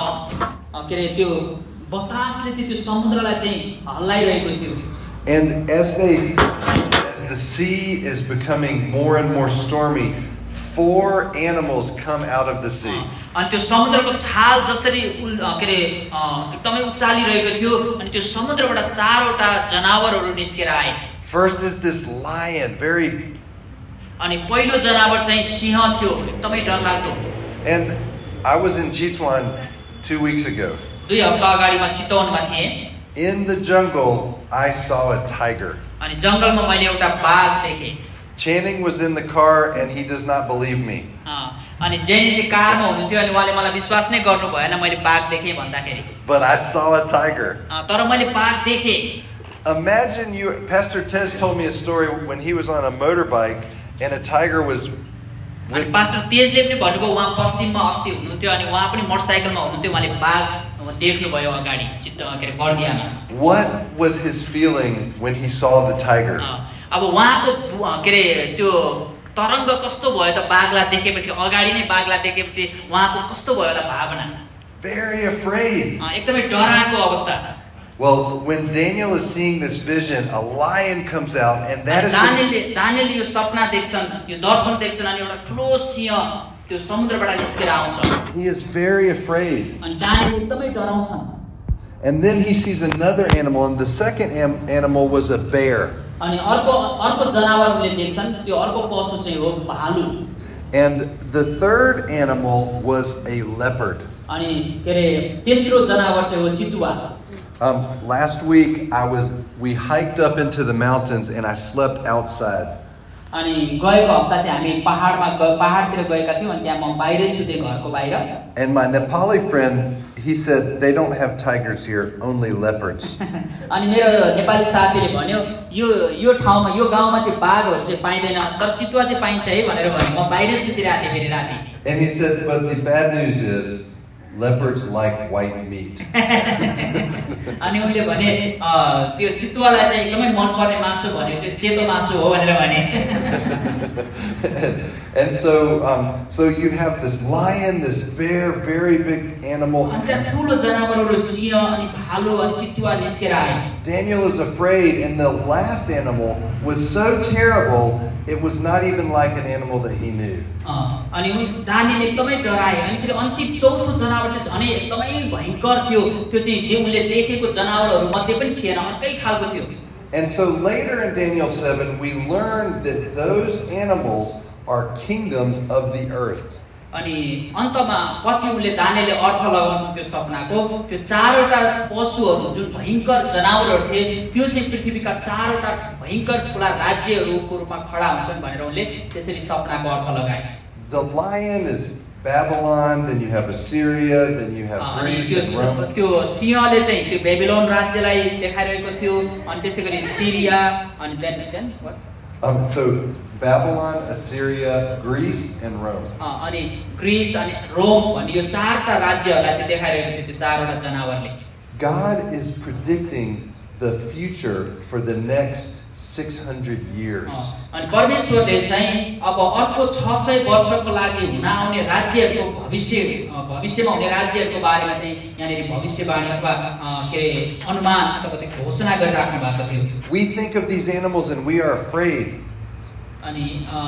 के रे त्यो बतासले चाहिँ त्यो समुद्रलाई चाहिँ हल्लाइरहेको थियो. And as they as the sea is becoming more and more stormy, four animals come out of the sea. अनि त्यो समुद्रको छाल जसरी के रे एकदमै उचालिरहेको थियो अनि त्यो समुद्रबाट चारवटा जनावरहरू निस्केर आए. First is this lion, very अनि पहिलो जनावर चाहिँ सिंह थियो एकदमै डरलाग्दो. And I was in Chitwan two weeks ago. दुई हप्ता अगाडि म चितवनमा थिएँ. In the jungle, I saw a tiger. अनि जंगलमा मैले एउटा बाघ देखे. Channing was in the car and he does not believe me. अनि जेनी चाहिँ कारमा हुनुहुन्थ्यो अनि उहाँले मलाई विश्वास नै गर्नु भएन मैले बाघ देखे भन्दाखेरि. But I saw a tiger. तर मैले बाघ देखे. Imagine you, Pastor Tez told me a story when he was on a motorbike and a tiger was अनि पास्टर तेजले पनि भन्नुभयो उहाँ पश्चिममा अस्ति हुनुहुन्थ्यो अनि उहाँ पनि मोटरसाइकलमा हुनुहुन्थ्यो उहाँले बाघ देख्नुभयो अगाडि चित्त के रे बर्दियामा. What was his feeling when he saw the tiger? अब उहाँको के रे त्यो तरंग कस्तो भयो त बाघलाई देखेपछि अगाडि नै बाघलाई देखेपछि उहाँको कस्तो भयो त भावना? Very afraid. एकदमै डराएको अवस्था. Well, when Daniel is seeing this vision, a lion comes out, and that is Daniel. Daniel यो सपना देख्छन्, यो दर्शन देख्छन् अनि एउटा ठुलो सिंह त्यो समुद्रबाट निस्केर आउँछ. He is very afraid. अनि दानियल एकदमै डराउँछन्. And then he sees another animal, and the second am- animal was a bear. अनि अर्को अर्को जनावर उनले देख्छन्, त्यो अर्को पशु चाहिँ हो भालु. And the third animal was a leopard. अनि के रे तेस्रो जनावर चाहिँ हो चितुवा. Um, last week, I was we hiked up into the mountains and I slept outside. अनि गएको हप्ता चाहिँ हामी पहाडमा पहाडतिर गएका थियौं अनि त्यहाँ म बाहिरै सुते घरको बाहिर. And my Nepali friend, he said they don't have tigers here, only leopards. अनि मेरो नेपाली साथीले भन्यो यो यो ठाउँमा यो गाउँमा चाहिँ बाघहरु चाहिँ पाइदैन तर चितुवा चाहिँ पाइन्छ है भनेर भन्यो. म बाहिरै सुतिरहेको थिएँ फेरि राति. And he said, but the bad news is leopards like white meat. अनि उनले भने त्यो चितुवालाई चाहिँ एकदमै मन पर्ने मासु भन्यो त्यो सेतो मासु हो भनेर भने. And so um so you have this lion, this bear, very big animal. अनि त्यहाँ ठुलो जनावरहरु सिंह अनि भालु अनि चितुवा निस्केर आए. Daniel is afraid, and the last animal was so terrible it was not even like an animal that he knew. अनि उनी दानियल एकदमै डराए. अनि फेरि अन्तिम चौथो जनावर चाहिँ झनै एकदमै भयंकर थियो. त्यो चाहिँ उनले देखेको जनावरहरु मध्ये पनि थिएन, अर्कै खालको थियो. And so later in Daniel seven we learn that those animals are kingdoms of the earth. अनि अन्तमा पछि उनले दानियलले अर्थ लगाउँछन् त्यो सपनाको त्यो चारवटा पशुहरु जुन भयंकर जनावरहरु थिए त्यो चाहिँ पृथ्वीका चारवटा भयंकर ठूला राज्यहरुको रूपमा खडा हुन्छन् भनेर उनले त्यसरी सपनाको अर्थ लगाए. The lion is Babylon, then you have Assyria, then you have Greece and Rome. त्यो सिंहले चाहिँ त्यो बेबिलोन राज्यलाई देखाइरहेको थियो अनि त्यसैगरी सिरिया अनि then then what? Um so Babylon, Assyria, Greece and Rome. अनि ग्रीस अनि रोम भन्ने यो चारवटा राज्यहरुलाई चाहिँ देखाइरहेको थियो त्यो चारवटा जनावरले. God is predicting the future for the next six hundred years. अनि परमेश्वरले चाहिँ अब अर्को छ सय वर्षको लागि हुन आउने राज्यहरुको भविष्य भविष्यमा हुने राज्यहरुको बारेमा चाहिँ यहाँनेरि भविष्यवाणी अथवा के अनुमान अथवा घोषणा गरिराख्नु भएको थियो. We think of these animals and we are afraid. अनि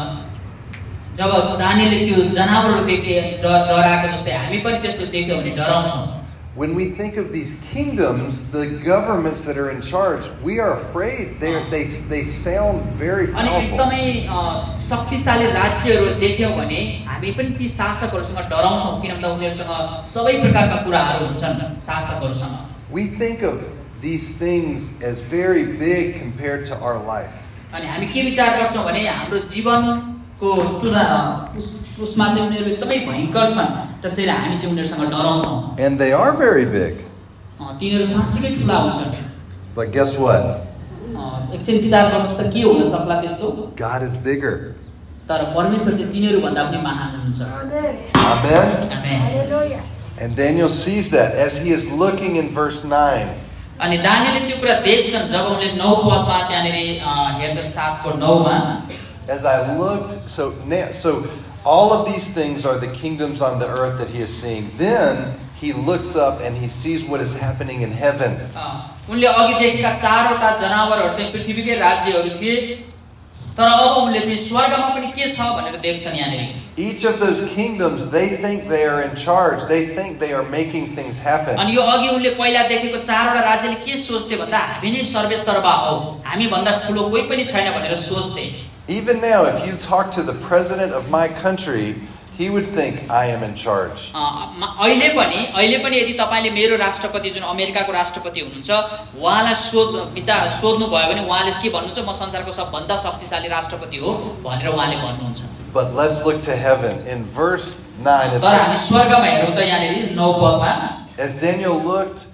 जब दानियलले त्यो जनावरहरु देखे डराएको जस्तै हामी पनि त्यस्तो देख्यौ भने डराउँछौं. When we think of these kingdoms, the governments that are in charge, we are afraid. They they they sound very powerful. अनि एकदमै शक्तिशाली राज्यहरु देख्यौ भने हामी पनि ती शासकहरुसँग डराउँछौं किनभने उनीहरुसँग सबै प्रकारका कुराहरु हुन्छन् शासकहरुसँग. We think of these things as very big compared to our life. अनि हामी के विचार गर्छौं भने हाम्रो जीवनको तुलना उसमा चाहिँ उनीहरु एकदमै भयंकर छन् त्यसैले हामी चाहिँ उनीहरुसँग डराउँछौं. And they are very big. तिनीहरु साच्चै ठूला हुन्छन्. But guess what? एकछिन विचार गर्नुस् त के हुन सक्ला त्यस्तो? God is bigger. तर परमेश्वर चाहिँ तिनीहरु भन्दा पनि महान हुनुहुन्छ. Amen. Amen. Hallelujah. And Daniel sees that as he is looking in verse nine. अनि दानियलले त्यो कुरा देख्छन् जब उनले नौ पदमा त्यहाँनेरि हेर्छन् सात को नौ मा. As I looked, so so all of these things are the kingdoms on the earth that he is seeing. Then he looks up and he sees what is happening in heaven. उनले अघि देखेका चारवटा जनावरहरु चाहिँ पृथ्वीकै राज्यहरु थिए तर अब उनले चाहिँ स्वर्गमा पनि के छ भनेर देख्छन् यहाँनेरि. Each of those kingdoms, they think they are in charge. They think they are making things happen. अनि यो अघि उनले पहिला देखेको चारवटा राज्यले के सोच्थे भन्दा हामी नै सर्वेसर्वा हौ, हामी भन्दा ठूलो कोही पनि छैन भनेर सोच्थे. Even now, if you talk to the president of my country, he would think I am in charge. अहिले पनि अहिले पनि यदि तपाईले मेरो राष्ट्रपति जुन अमेरिकाको राष्ट्रपति हुनुहुन्छ उहाँलाई सोच विचार सोध्नु भयो भने उहाँले के भन्नुहुन्छ म संसारको सबभन्दा शक्तिशाली राष्ट्रपति हो भनेर उहाँले भन्नुहुन्छ. But let's look to heaven. In verse nine, it तर हामी स्वर्गमा हेरौँ त यहाँनेरि नौ पदमा. As Daniel looked,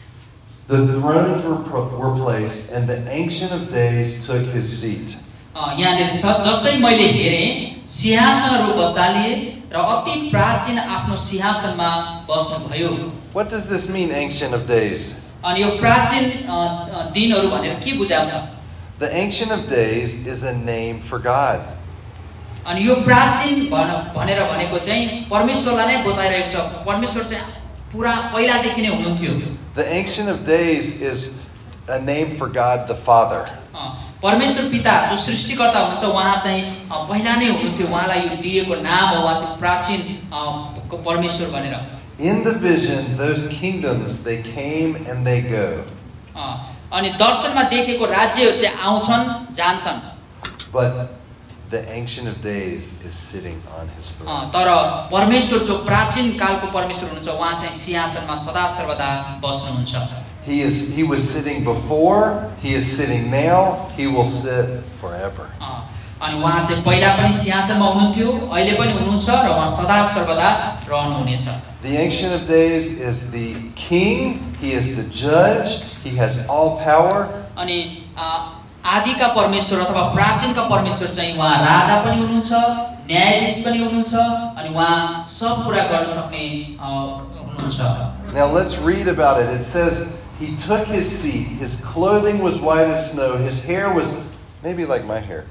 the thrones were were placed, and the Ancient of Days took his seat. यहाँनेरि जसै मैले हेरेँ सिंहासनहरु बसालिए र अति प्राचीन आफ्नो सिंहासनमा बस्नु भयो. What does this mean, Ancient of Days? अनि यो प्राचीन दिनहरु भनेर के बुझाउँछ? The Ancient of Days is a name for God. अनि यो प्राचीन भनेर भनेको चाहिँ परमेश्वरलाई नै बताइरहेको छ. परमेश्वर चाहिँ पुरा पहिलादेखि नै हुनुहुन्थ्यो. The Ancient of Days is a name for God the Father. परमेश्वर पिता जो सृष्टिकर्ता हुनुहुन्छ उहाँ चाहिँ पहिला नै हुनुहुन्थ्यो. उहाँलाई यो दिएको नाम हो उहाँ चाहिँ प्राचीन परमेश्वर भनेर. In the vision, those kingdoms, they came and they go. अनि दर्शनमा देखेको राज्यहरु चाहिँ आउँछन् जान्छन्. But the Ancient of Days is sitting on his throne. तर परमेश्वर जो प्राचीन कालको परमेश्वर हुनुहुन्छ उहाँ चाहिँ सिंहासनमा सदा सर्वदा बस्नुहुन्छ. He is he was sitting before, he is sitting now, he will sit forever. अनि उहाँ चाहिँ पहिला पनि सिंहासनमा हुनुहुन्थ्यो, अहिले पनि हुनुहुन्छ र उहाँ सदा सर्वदा रहनुहुनेछ. The Ancient of Days is the king, he is the judge, he has all power. अनि आदिका परमेश्वर अथवा प्राचीनका परमेश्वर चाहिँ उहाँ राजा पनि हुनुहुन्छ, न्यायाधीश पनि हुनुहुन्छ अनि उहाँ सब कुरा गर्न सक्ने हुनुहुन्छ. Now let's read about it. It says he took his seat, his clothing was white as snow, his hair was maybe like my hair.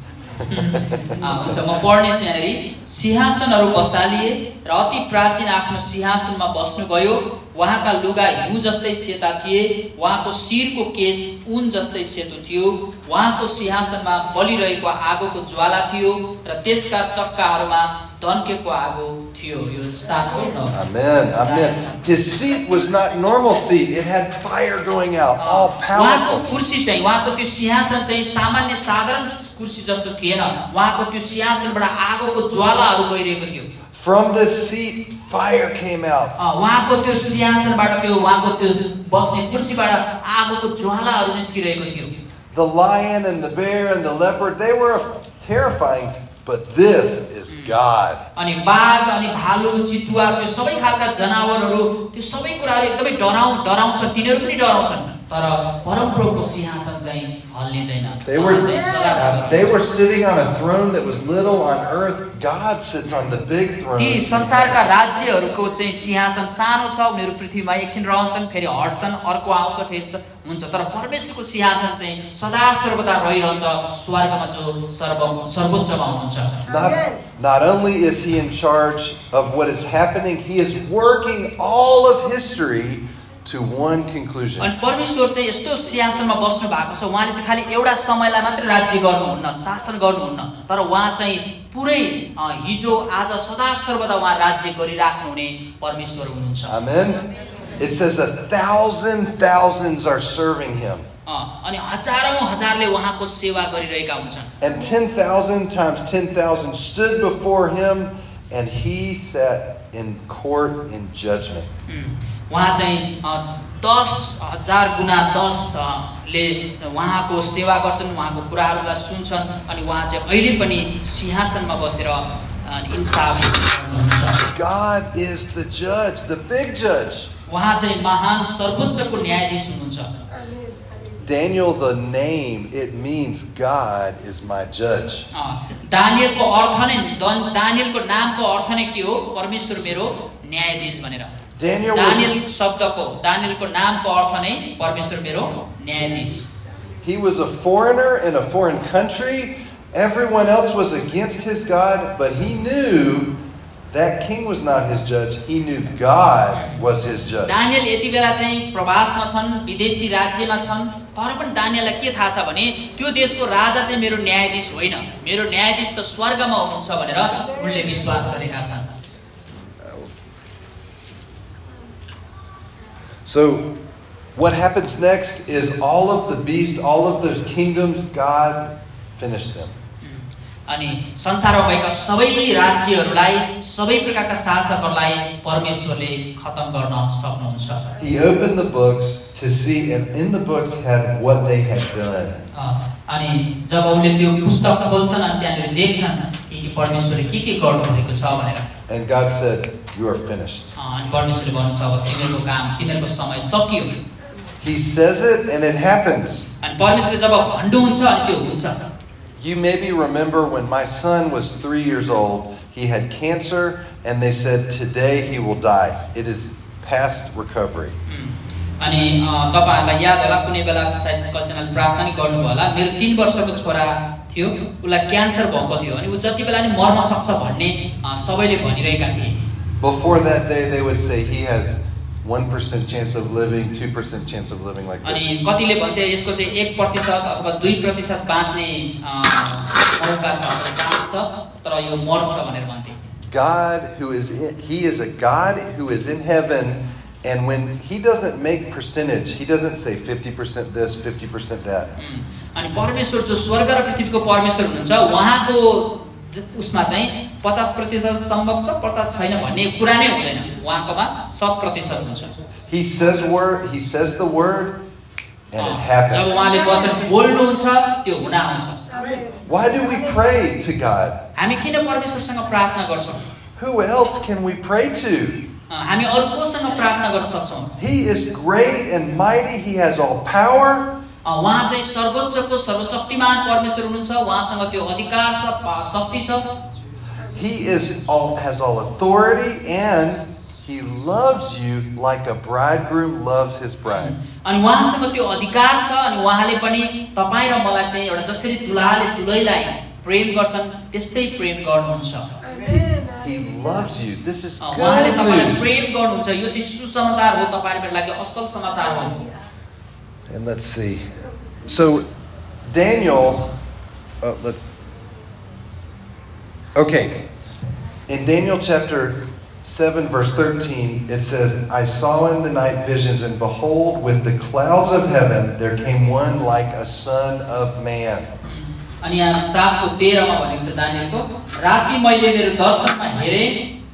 हुन्छ म पढ्नेछु यहाँनेरि. सिंहासनहरू बसालिए र अति प्राचीन आफ्नो सिंहासनमा बस्नुभयो. उहाँका लुगा हिउँ जस्तै सेता थिए, उहाँको शिरको केश ऊन जस्तै सेतो थियो. उहाँको सिंहासनमा बलिरहेको आगोको ज्वाला थियो र त्यसका चक्काहरूमा दन्केको आगो थियो. यो सातको नौ. Amen. Amen. His seat was not normal seat. It had fire going out, all powerful. उहाँको कुर्सी चाहिँ उहाँको त्यो सिंहासन चाहिँ सामान्य साधारण कुर्सी जस्तो थिएन. उहाँको त्यो सिंहासनबाट आगोको ज्वालाहरू गइरहेको थियो. From this seat fire came out. उहाँको त्यो सिंहासनबाट त्यो उहाँको त्यो बस्ने कुर्सीबाट आगोको ज्वालाहरू निस्किरहेको थियो. The lion and the bear and the leopard, they were terrifying, but this is God. अनि बाघ अनि भालु चितुवा त्यो सबै खालका जनावरहरू त्यो सबै कुराहरू एकदमै डराउ डराउँछ, तिनीहरू पनि डराउँछन्. तर परमप्रभुको सिंहासन चाहिँ हल्लिँदैन. They were uh, they were sitting on a throne that was little on earth. God sits on the big throne. ती संसारका राज्यहरूको चाहिँ सिंहासन सानो छ, उनीहरू पृथ्वीमा एकछिन रहन्छन्, फेरि हट्छन्, अर्को आउँछ, फेरि हुन्छ. तर परमेश्वरको सिंहासन चाहिँ सदा सर्वदा रहिरहन्छ, स्वर्गमा जो सर्व सर्वोच्चमा हुनुहुन्छ. Not, not only is he in charge of what is happening, he is working all of history to one conclusion. अनि परमेश्वर चाहिँ यस्तो सिंहासनमा बस्नु भएको छ, उहाँले चाहिँ खाली एउटा समयलाई मात्र राज्य गर्नुहुन्न, शासन गर्नुहुन्न, तर उहाँ चाहिँ पुरै हिजो आज सदा सर्वदा उहाँ राज्य गरिराख्नु हुने परमेश्वर हुनुहुन्छ. Amen. It says a thousand thousands are serving him. अनि हजारौं हजारले उहाँको सेवा गरिरहेका हुन्छन्. And ten thousand times ten thousand stood before him, and he sat in court in judgment. उहाँ चाहिँ दस हजार गुना दस ले उहाँको सेवा गर्छन्, उहाँको कुराहरूलाई सुन्छन् अनि उहाँ चाहिँ अहिले पनि सिंहासनमा बसेर इन्साफ गर्नुहुन्छ. God is the judge, the big judge. उहाँ चाहिँ महान सर्वोच्चको न्यायाधीश हुनुहुन्छ. Daniel, the name, it means God is my judge. दानियलको अर्थ नै दानियलको नामको अर्थ नै के हो? परमेश्वर मेरो न्यायाधीश भनेर. Daniel दानियल शब्दको दानियलको नामको अर्थ नै परमेश्वर मेरो न्यायाधीश. He was a foreigner in a foreign country. Everyone else was against his God, but he knew that king was not his judge. He knew God was his judge. Daniel यति बेला चाहिँ प्रवासमा छन्, विदेशी राज्यमा छन्, तर पनि दानियललाई के थाहा छ भने त्यो देशको राजा चाहिँ मेरो न्यायाधीश होइन, मेरो न्यायाधीश त स्वर्गमा हुनुहुन्छ भनेर उनले विश्वास गरेका छन्. So what happens next is all of the beasts, all of those kingdoms, God finished them. अनि संसारमा भएका सबै राज्यहरूलाई सबै प्रकारका शासकहरूलाई परमेश्वरले खतम गर्न सक्नुहुन्छ. He opened the books to see, and in the books had what they had done. अनि जब उनले त्यो पुस्तक खोल्छन् अनि त्यहाँनिर देख्छन् कि परमेश्वरले के के गर्नु भएको छ भनेर. And God said, "You are finished." अनि परमेश्वरले भन्नुहुन्छ अब तिमीहरूको काम, तिमीहरूको समय सकियो. He says it and it happens. अनि परमेश्वरले जब भन्नुहुन्छ अनि त्यो हुन्छ. You maybe remember when my son was three years old, he had cancer, and they said today he will die. It is past recovery. अनि तपाईहरुलाई याद होला कुनै बेला सायद कचनाले प्रार्थना नि गर्नु होला, मेरो तीन वर्षको छोरा थियो, उलाई क्यान्सर भएको थियो अनि उ जति बेला नि मर्न सक्छ भन्ने सबैले भनिरहेका थिए. Before that day they would say he has one percent chance of living, two percent chance of living like this. अनि कतिले भन्थे यसको चाहिँ एक प्रतिशत अथवा दुई प्रतिशत बाँच्ने मौका छ, चान्स छ, तर यो मर्छ भनेर भन्थे. God who is in, he is a God who is in heaven, and when he doesn't make percentage, he doesn't say fifty percent this, fifty percent that. अनि परमेश्वर जो स्वर्ग र पृथ्वीको परमेश्वर हुनुहुन्छ, उहाँको उसमा चाहिँ पचास प्रतिशत सम्भव छ पचास छैन भन्ने कुरा नै हुँदैन उहाँकोमा शत प्रतिशत हुन्छ He says word, he says the word and it job happens. उहाँले वचन बोल्नुहुन्छ त्यो हुन आउँछ Why do we pray to God? हामी किन परमेश्वरसँग प्रार्थना गर्छौं Who else can we pray to? हामी अरु कोसँग प्रार्थना गर्न सक्छौं He is great and mighty. He has all power. उहाँ चाहिँ सर्वोच्चको सर्वशक्तिमान परमेश्वर हुनुहुन्छ उहाँसँग त्यो अधिकार छ शक्ति छ He is all has all authority and he loves you like a bridegroom loves his bride. अनि उहाँसँग त्यो अधिकार छ अनि उहाँले पनि तपाई र मलाई चाहिँ एउटा जसरी दुलाले दुलैलाई प्रेम गर्छन् त्यस्तै प्रेम गर्नुहुन्छ He loves you. This is उहाँले good तपाईलाई news. प्रेम गर्नुहुन्छ यो चाहिँ सुसमाचार हो तपाईहरुको लागि असल समाचार हो And let's see. So Daniel, oh, let's. Okay, in Daniel chapter seven, verse thirteen, it says, "I saw in the night visions, and behold, with the clouds of heaven, there came one like a son of man." अनि यहाँ सातको तेह्रमा भनेको छ दानियलको राति मैले मेरो दर्शनमा हेरे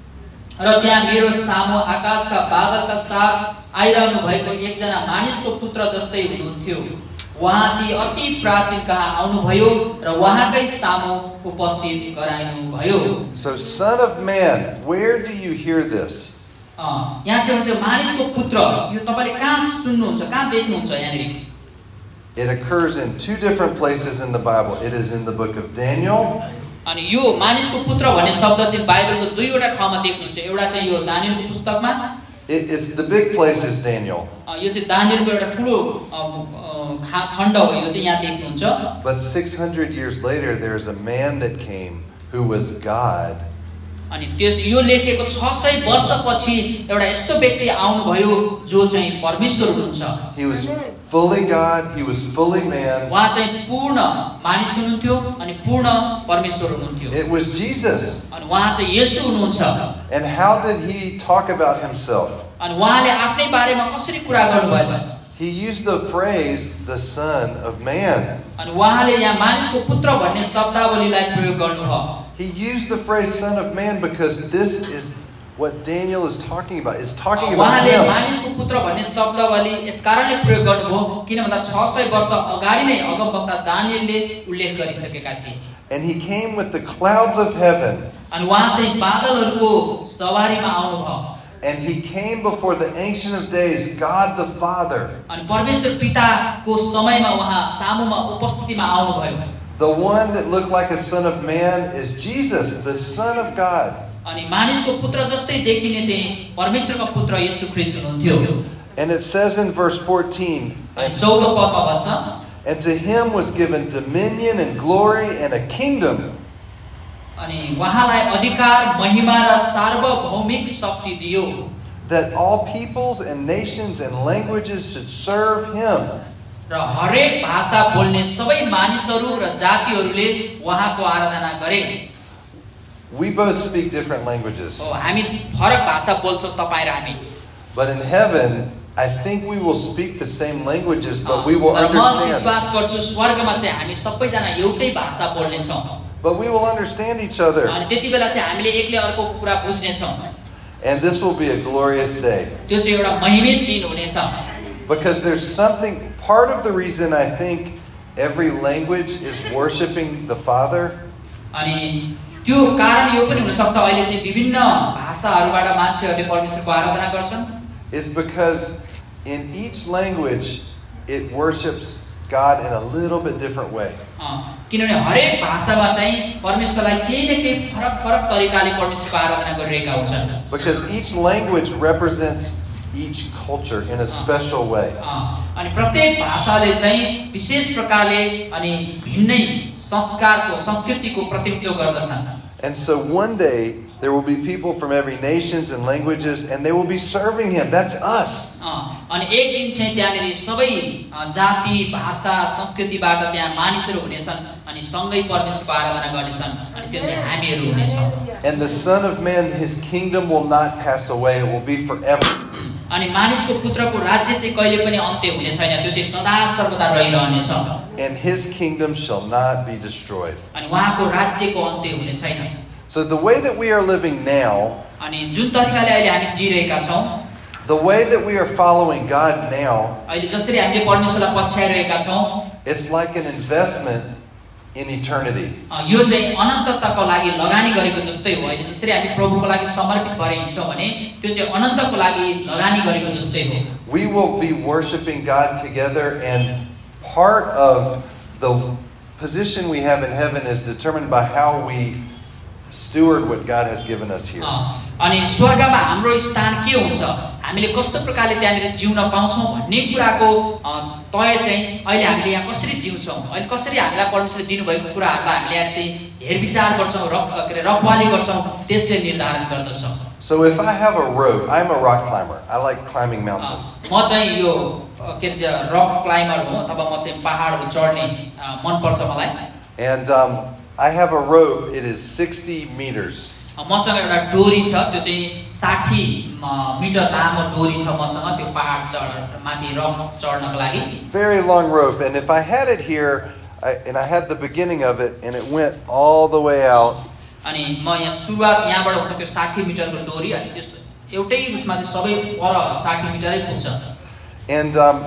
र त्यहाँ मेरो सामु आकाशका बादलका साथ आइरहनु भएको एकजना मानिसको पुत्र जस्तै हुनुहुन्थ्यो उहाँ ती अति प्राचीन कहाँ आउनुभयो र उहाँकै सामु उपस्थित गराइनु भयो So, son of man, where do you hear this? अ यहाँ चाहिँ भन्छ मानिसको पुत्र यो तपाईले कहाँ सुन्नुहुन्छ कहाँ देख्नुहुन्छ यहाँनिर It occurs in two different places in the Bible. It is in the book of Daniel. अनि यो मानिसको पुत्र भन्ने शब्द चाहिँ बाइबलको दुईवटा ठाउँमा देख्नुहुन्छ एउटा चाहिँ यो दानियलको पुस्तकमा It, it's the big place is Daniel. यो चाहिँ दानियलको एउटा ठुलो खण्ड हो यो चाहिँ यहाँ देख्नुहुन्छ But six hundred years later, there's a man that came who was God. अनि त्यस यो लेखेको छ सय वर्षपछि एउटा यस्तो व्यक्ति आउनुभयो जो चाहिँ परमेश्वर हुनुहुन्छ He was fully God. He was fully man. उहाँ चाहिँ पूर्ण मानिस हुनुहुन्थ्यो अनि पूर्ण परमेश्वर हुनुहुन्थ्यो It was Jesus. अनि उहाँ चाहिँ येशू हुनुहुन्छ And how did he talk about himself? अनि उहाँले आफ्नै बारेमा कसरी कुरा गर्नुभयो त He used the phrase, the Son of Man. अनि उहाँले यहाँ मानिसको पुत्र भन्ने शब्दावलीलाई प्रयोग गर्नुभयो He used the phrase Son of Man because this is what Daniel is talking about. It's talking about उहाँले him. मानिसको पुत्र भन्ने शब्दावली यसकारणले प्रयोग गर्नुभयो किन भन्दा छ सय वर्ष अगाडि नै अगमवक्ता दानियलले उल्लेख गरिसकेका थिए And he came with the clouds of heaven. अनि उहाँ चाहिँ बादलहरूको सवारीमा आउनुभयो And he came before the Ancient of Days, God the Father. अनि परमेश्वर पिताको समयमा उहाँ सामुमा उपस्थितिमा आउनुभयो The one that looked like a son of man is Jesus, the Son of God. अनि मानिसको पुत्र जस्तै देखिने चाहिँ परमेश्वरको पुत्र येशू ख्रीष्ट हुनुहुन्थ्यो And it says in verse fourteen, अनि चौध पदमा भन्छ and to him was given dominion and glory and a kingdom. अनि उहाँलाई अधिकार महिमा र सार्वभौमिक शक्ति दियो That all peoples and nations and languages should serve him. र हरेक भाषा बोल्ने सबै मानिसहरू र जातिहरूले उहाँको आराधना गरे We both speak different languages. हो हामी फरक भाषा बोल्छौं तपाई र हामी But in heaven, I think we will speak the same languages, but we will म understand. विश्वास गर्छु स्वर्गमा चाहिँ हामी सबैजना एउटै भाषा बोल्ने छौं But we will understand each other. अनि त्यतिबेला चाहिँ हामीले एकले अर्कोको कुरा बुझ्ने छौं And this will be a glorious day. त्यो चाहिँ एउटा महिमित दिन हुनेछ Because there's something, part of the reason I think every language is worshiping the Father अनि त्यो कारण यो पनि हुन सक्छ अहिले चाहिँ विभिन्न भाषाहरूबाट मान्छेहरूले परमेश्वरको आराधना गर्छन् is because in each language it worships God in a little bit different way. किनभने हरेक भाषामा चाहिँ परमेश्वरलाई केही न केही फरक फरक तरिकाले परमेश्वरको आराधना गरिरहेका हुन्छन् Because each language represents each culture in a special way. अनि प्रत्येक भाषाले चाहिँ विशेष प्रकारले अनि भिन्नै संस्कारको संस्कृतिको प्रतिनिधित्व गर्दछन् And so one day there will be people from every nations and languages and they will be serving him. That's us. अनि एक दिन चाहिँ त्यहाँनेरि सबै जाति भाषा संस्कृतिबाट त्यहाँ मानिसहरू हुनेछन् अनि सँगै परमेश्वरको आराधना गर्नेछन् अनि त्यो चाहिँ हामीहरू हुनेछौँ And the Son of Man, his kingdom will not pass away. It will be forever. अनि मानिसको पुत्रको राज्य चाहिँ कहिले पनि अन्त्य हुने छैन त्यो चाहिँ सदा सर्वदा रहिरहनेछ and his kingdom shall not be destroyed. अनि उहाँको राज्यको अन्त्य हुने छैन. So the way that we are living now, अनि जुन तरिकाले अहिले हामी जिरहेका छौं, the way that we are following God now, अहिले जसरी हामीले परमेश्वरलाई पछ्याइरहेका छौं, it's like an investment in eternity. यो चाहिँ अनन्तताको लागि लगानी गरेको जस्तै हो. अहिले जसरी हामी प्रभुको लागि समर्पित भएर हिँड्छौं भने त्यो चाहिँ अनन्तको लागि लगानी गरेको जस्तै हो. We will be worshiping God together, and part of the position we have in heaven is determined by how we steward what God has given us here. अनि स्वर्गमा हाम्रो स्थान के हुन्छ, हामीले कस्तो प्रकारले त्यहाँनिर जिउन पाउँछौं भन्ने कुराको तय चाहिँ अहिले हामीले यहाँ कसरी जिउँछौं, अहिले कसरी हामीलाई परमेश्वरले दिनुभएको कुराहरूलाई हामीले यहाँ चाहिँ हेरविचार गर्छौं, रखवाली गर्छौं, त्यसले निर्धारण गर्दछ. So if I have a rope, I'm a rock climber. I like climbing mountains. म चाहिँ यो के भन्छ रक क्लाइमर हो, अथवा म चाहिँ पहाडहरू चढ्ने मन पर्छ मलाई. And um, I have a rope. It is sixty meters. मसँग एउटा डोरी छ, त्यो चाहिँ साठी मिटर लामो डोरी छ मसँग, त्यो पहाड चढ माथि रक चढ्नको लागि. Very long rope, and if I had it here, I, and I had the beginning of it, and it went all the way out. अनि म यहाँ सुरुवात यहाँबाट हुन्छ त्यो साठी मिटरको डोरी, अनि त्यस एउटै उसमा चाहिँ सबै पर साठी मिटरै पुग्छ. And um,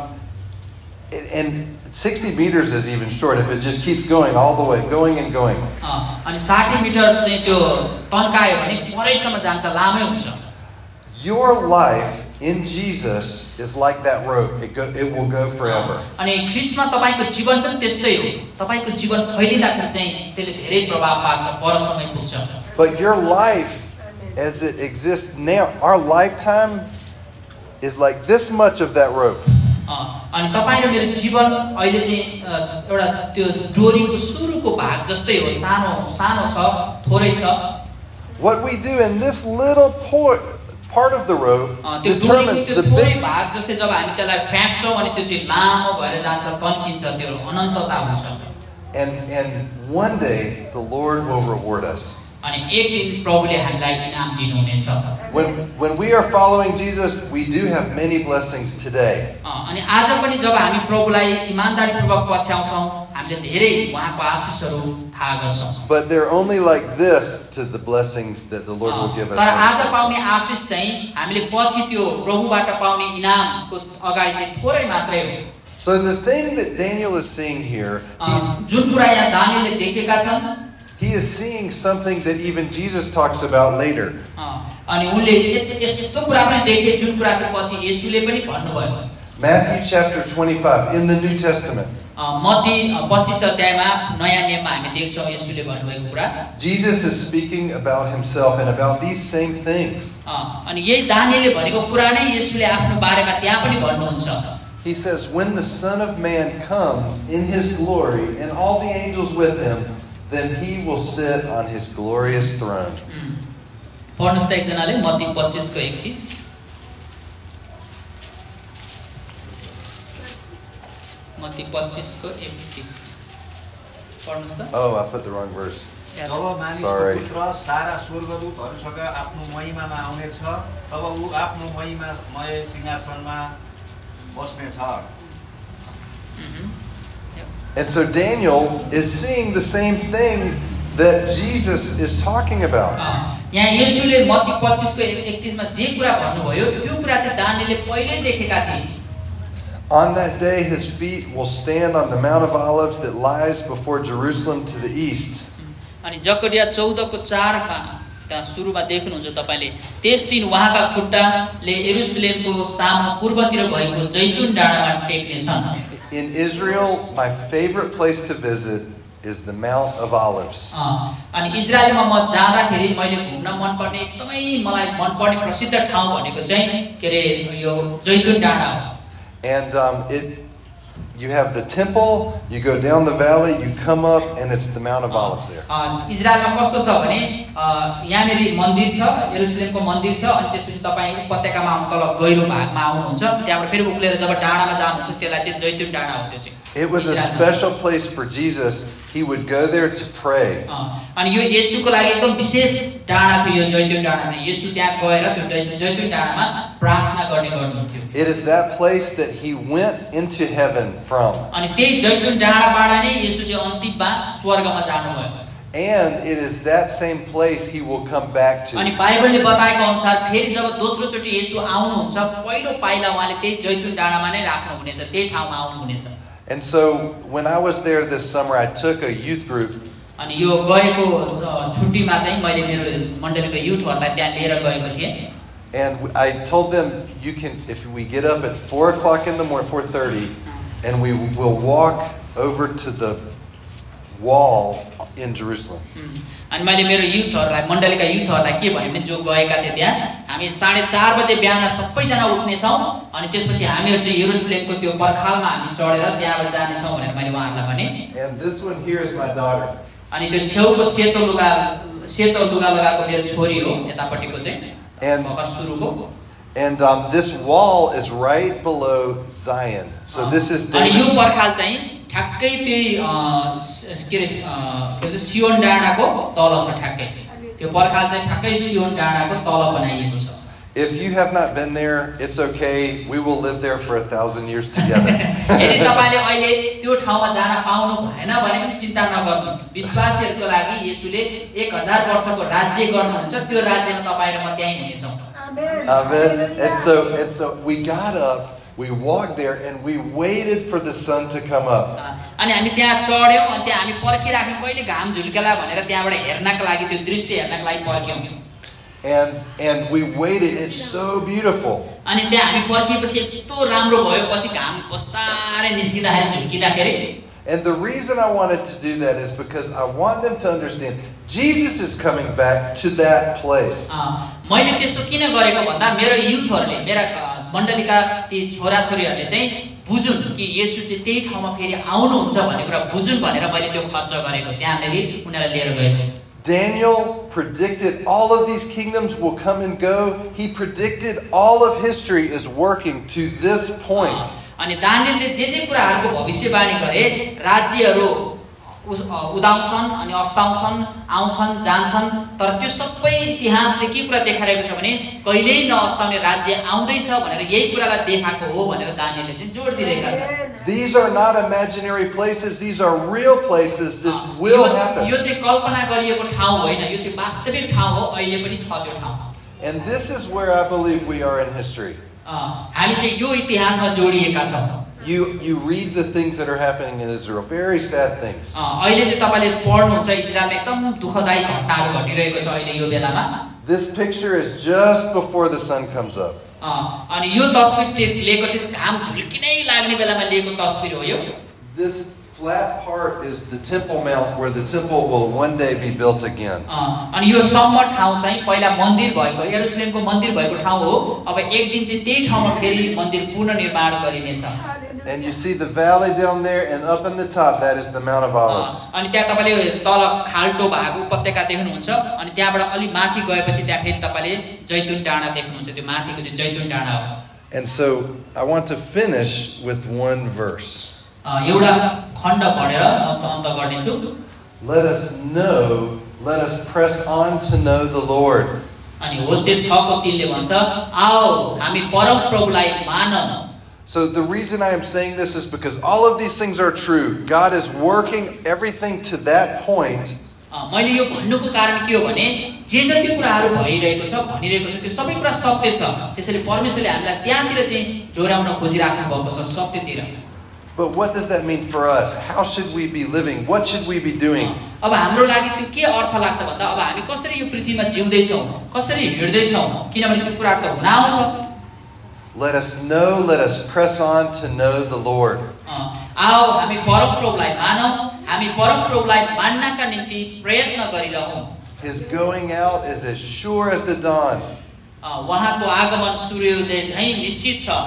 and sixty meters is even short if it just keeps going all the way, going and going. अनि साठी मिटर चाहिँ त्यो तन्कायो भने परैसम्म जान्छ, लामै हुन्छ. Your life in Jesus is like that rope. It go, it will go forever. अनि ख्रीष्टमा तपाईको जीवन पनि त्यस्तै हो. तपाईको जीवन फैलिँदाखेरि चाहिँ त्यसले धेरै प्रभाव पार्छ, परसम्मै पुग्छ. But your life as it exists now, our lifetime is like this much of that rope. अनि तपाईं र मेरो जीवन अहिले चाहिँ एउटा त्यो डोरीको सुरुको भाग जस्तै हो, सानो सानो छ, थोरै छ. What we do in this little part part of the rope determines the big भाग जस्तै जब हामी त्यसलाई फ्याँक्छौं अनि त्यो चाहिँ लामो भएर जान्छ, तन्किन्छ, त्यो अनन्तता हुन्छ. And and one day the Lord will reward us. अनि एक दिन प्रभुले हामीलाई इनाम दिनुहुनेछ. When when we are following Jesus, we do have many blessings today. अनि आज पनि जब हामी प्रभुलाई इमानदारीपूर्वक पछ्याउँछौं, हामीले धेरै उहाँको आशीषहरू थाहा गर्छौं. But they're only like this to the blessings that the Lord will give us. तर आज पाउने आशीष चाहिँ हामीले पछि त्यो प्रभुबाट पाउने इनामको अगाडि चाहिँ थोरै मात्रै हो. So the thing that Daniel is seeing here, जुन कुरा यहाँ दानिएलले देखेका छन्, he is seeing something that even Jesus talks about later. अनि उनले यस्तो कुरा पनि देखे जुन कुरा चाहिँ पछि येशूले पनि भन्नुभयो. Matthew chapter twenty-five in the New Testament. Matthew पच्चीस अध्यायमा नयाँ नियममा हामी देख्छौं येशूले भन्नुभएको कुरा. Jesus is speaking about himself and about these same things. अनि यही दानिएलले भनेको कुरा नै येशूले आफ्नो बारेमा त्यहाँ पनि भन्नुहुन्छ. He says, when the Son of Man comes in his glory and all the angels with him, then he will sit on his glorious throne. पढ्नुस् त एकजनाले मत्ती पच्चीस को एकतीस. मत्ती पच्चीस को एकतीस. पढ्नुस् त. Oh, I put the wrong verse. जब मानिसको पुत्र सारा स्वर्गदूतहरूसँग आफ्नो महिमामा आउनेछ, तब ऊ आफ्नो महिमामय सिंहासनमा बस्नेछ. And so Daniel is seeing the same thing that Jesus is talking about. यहाँ येशूले मत्ती पच्चीस को एकतीस मा जे कुरा भन्नुभयो त्यो कुरा चाहिँ दानिएलले पहिल्यै देखेका थिए. On that day his feet will stand on the Mount of Olives that lies before Jerusalem to the east. अनि जकरिया चौध को चार का त्यहाँ सुरुमा देख्नुहुन्छ तपाईले, त्यस दिन उहाँका खुट्टाले यरुशलेमको सामु पूर्वतिर भएको जैतुन डाँडामा टेक्नेछन्. In Israel, my favorite place to visit is the Mount of Olives. अनि इजरायलमा म जाँदाखेरि मैले घुम्न मन पर्ने एकदमै मलाई मन पर्ने प्रसिद्ध ठाउँ भनेको चाहिँ के रे यो जैतुन डाँडा हो. And um, it you have the temple, you go down the valley, you come up, and it's the Mount of Olives there. इजरायलमा कस्तो छ भने यहाँनेरि मन्दिर छ, यरुशलेमको मन्दिर छ, अनि त्यसपछि तपाईं उपत्यकामा आउनु तल गहिरो भागमा आउनुहुन्छ, त्यहाँबाट फेरि उक्लेर जब डाँडामा जानुहुन्छ त्यसलाई चाहिँ जैतुन डाँडा हो. त्यो चाहिँ It was a special place for Jesus he would go there to pray. अनि यो येशूको लागि एकदम विशेष डाँडा थियो यो जैतुन डाँडा चाहिँ येशू त्यहाँ गएर त्यो जैतुन डाँडामा प्रार्थना गर्ने गर्नुहुन्थ्यो. It is that place that he went into heaven from. अनि त्यही जैतुन डाँडाबाट नै येशू चाहिँ अन्तिममा स्वर्गमा जानुभयो. And it is that same place he will come back to. अनि बाइबलले बताएको अनुसार फेरि जब दोस्रो चोटि येशू आउनुहुन्छ पहिलो पाइला उहाँले त्यही जैतुन डाँडामा नै राख्नु हुनेछ, त्यही ठाउँमा आउनु हुनेछ. And so when I was there this summer, I took a youth group. अनि यो गएको छुट्टीमा चाहिँ मैले मेरो मण्डलीको युथहरुलाई त्यहाँ लिएर गएको थिएँ. And I told them, you can, if we get up at four o'clock in the morning, four thirty, and we will walk over to the wall in Jerusalem. अनि मैले मेरो युथहरुलाई मण्डलीका युथहरुलाई के भने भने जो गएका थिए त्यहाँ हामी साढे चार बजे बिहान सबैजना उठ्ने छौं अनि त्यसपछि हामीहरु चाहिँ यरुशलेमको त्यो पर्खालमा हामी चढेर त्यहाँबाट जाने छौं भनेर मैले उहाँहरुलाई भने. And this one here is my daughter. अनि त्यो छेउको सेतो लुगा सेतो लुगा लगाएको मेरो छोरी हो यतापटिको चाहिँ. And सुरुको. And um, this wall is right below Zion. So this is अनि यो पर्खाल चाहिँ ठ्याक्कै त्यही के रे के भन्छ सियोन डाँडाको तल छ ठ्याक्कै. त्यो पर्खाल चाहिँ ठ्याक्कै सियोन डाँडाको तल बनाइएको छ. If you have not been there, it's okay. We will live there for a thousand years together. यदि तपाईले अहिले त्यो ठाउँमा जान पाउनु भएन भने पनि चिन्ता नगर्नुस्. विश्वासीहरुको लागि येशूले एक हजार वर्षको राज्य गर्नुहुन्छ. त्यो राज्यमा तपाई र म त्यही हुनेछौं. Amen. Amen. And so and so we got up. We walked there and we waited for the sun to come up. अनि हामी त्यहाँ चढ्यौं अनि त्यहाँ हामी पर्खिराख्यौं कहिले घाम झुल्केला भनेर त्यहाँबाट हेर्नका लागि त्यो दृश्य हेर्नका लागि पर्ख्यौं. And and we waited. It's so beautiful. अनि त्यहाँ हामी पर्खिएपछि यस्तो राम्रो भयो पछि घाम बस्तारै निस्किँदाखेरि झुल्किँदाखेरि. And the reason I wanted to do that is because I want them to understand Jesus is coming back to that place. मैले त्यसो किन गरेको भन्दा मेरो युथहरुले मेरा मण्डलीका ती छोराछोरीहरुले चाहिँ बुझुन् कि येशू चाहिँ त्यही ठाउँमा फेरि आउनुहुन्छ भन्ने कुरा बुझुन् भनेर मैले त्यो खर्च गरेको त्यहाँनेरि उनीहरुले लिएर गएको. Daniel predicted all of these kingdoms will come and go. He predicted all of history is working to this point. अनि दानिएलले जे जे कुराहरुको भविष्यवाणी गरे राज्यहरु उदाउँछन् अनि अस्ताउँछन् आउँछन् जान्छन् तर त्यो सबै इतिहासले के कुरा देखाएको छ भने कहिल्यै नअस्ताउने राज्य आउँदैछ भनेर यही कुरालाई देखाएको हो भनेर दानिएलले चाहिँ जोड दिइरहेका छन्. These are not imaginary places, these are real places. This will happen. यो चाहिँ कल्पना गरिएको ठाउँ होइन, यो चाहिँ वास्तविक ठाउँ हो, अहिले पनि छ त्यो ठाउँ. And this is where I believe we are in history. हामी चाहिँ यो इतिहासमा जोडिएका छौं. You you read the things that are happening in Israel, very sad things. अहिले चाहिँ तपाईले पढ्नुहुन्छ इजरायलमा एकदम दुःखदायी घटनाहरू घटिरहेको छ अहिले यो बेलामा. This picture is just before the sun comes up. अनि यो तस्बिर लिएको चाहिँ घाम झुल्किनै लाग्ने बेलामा लिएको तस्बिर हो यो. This flat part is the Temple Mount where the temple will one day be built again. अनि यो सम्म ठाउँ चाहिँ पहिला मन्दिर भएको यरुशलेमको मन्दिर भएको ठाउँ हो. अब एक दिन चाहिँ त्यही ठाउँमा फेरि मन्दिर पुनर्निर्माण गरिनेछ. And you see the valley down there and up in the top, that is the Mount of Olives. अनि त्यहाँ तपाईले तल खाल्टो भाग उपत्यका देख्नुहुन्छ अनि त्यहाँबाट अलि माथि गएपछि त्यहाँ फेरि तपाईले जैतुन डाँडा देख्नुहुन्छ. त्यो माथिको चाहिँ जैतुन डाँडा हो. And so I want to finish with one verse. एउटा खण्ड पढेर म अन्त गर्नेछु. Let us know, let us press on to know the Lord. अनि होशे छ को तीन ले भन्छ आओ हामी परम प्रभुलाई मानौं. So the reason I am saying this is because all of these things are true. God is working everything to that point. मैले यो भन्नुको कारण के हो भने जे जति कुराहरु भइरहेको छ भनिरहेको छ त्यो सबै कुरा सत्य छ. त्यसैले परमेश्वरले हामीलाई त्यहाँतिर चाहिँ डोराउन खोजिराख्नु भएको छ सत्यतिर. But what does that mean for us? How should we be living? What should we be doing? अब हाम्रो लागि त्यो के अर्थ लाग्छ भन्दा अब हामी कसरी यो पृथ्वीमा जिउँदै छौं, कसरी हिँड्दै छौं किनभने त्यो कुराहरु त हुन आउँछ. Let us know, let us press on to know the Lord. आओ हामी परम प्रभुलाई मानौं, हामी परम प्रभुलाई मान्नका निम्ति प्रयत्न गरिरहौं. His going out is as sure as the dawn. उहाँको आगमन सूर्योदय झैं निश्चित छ.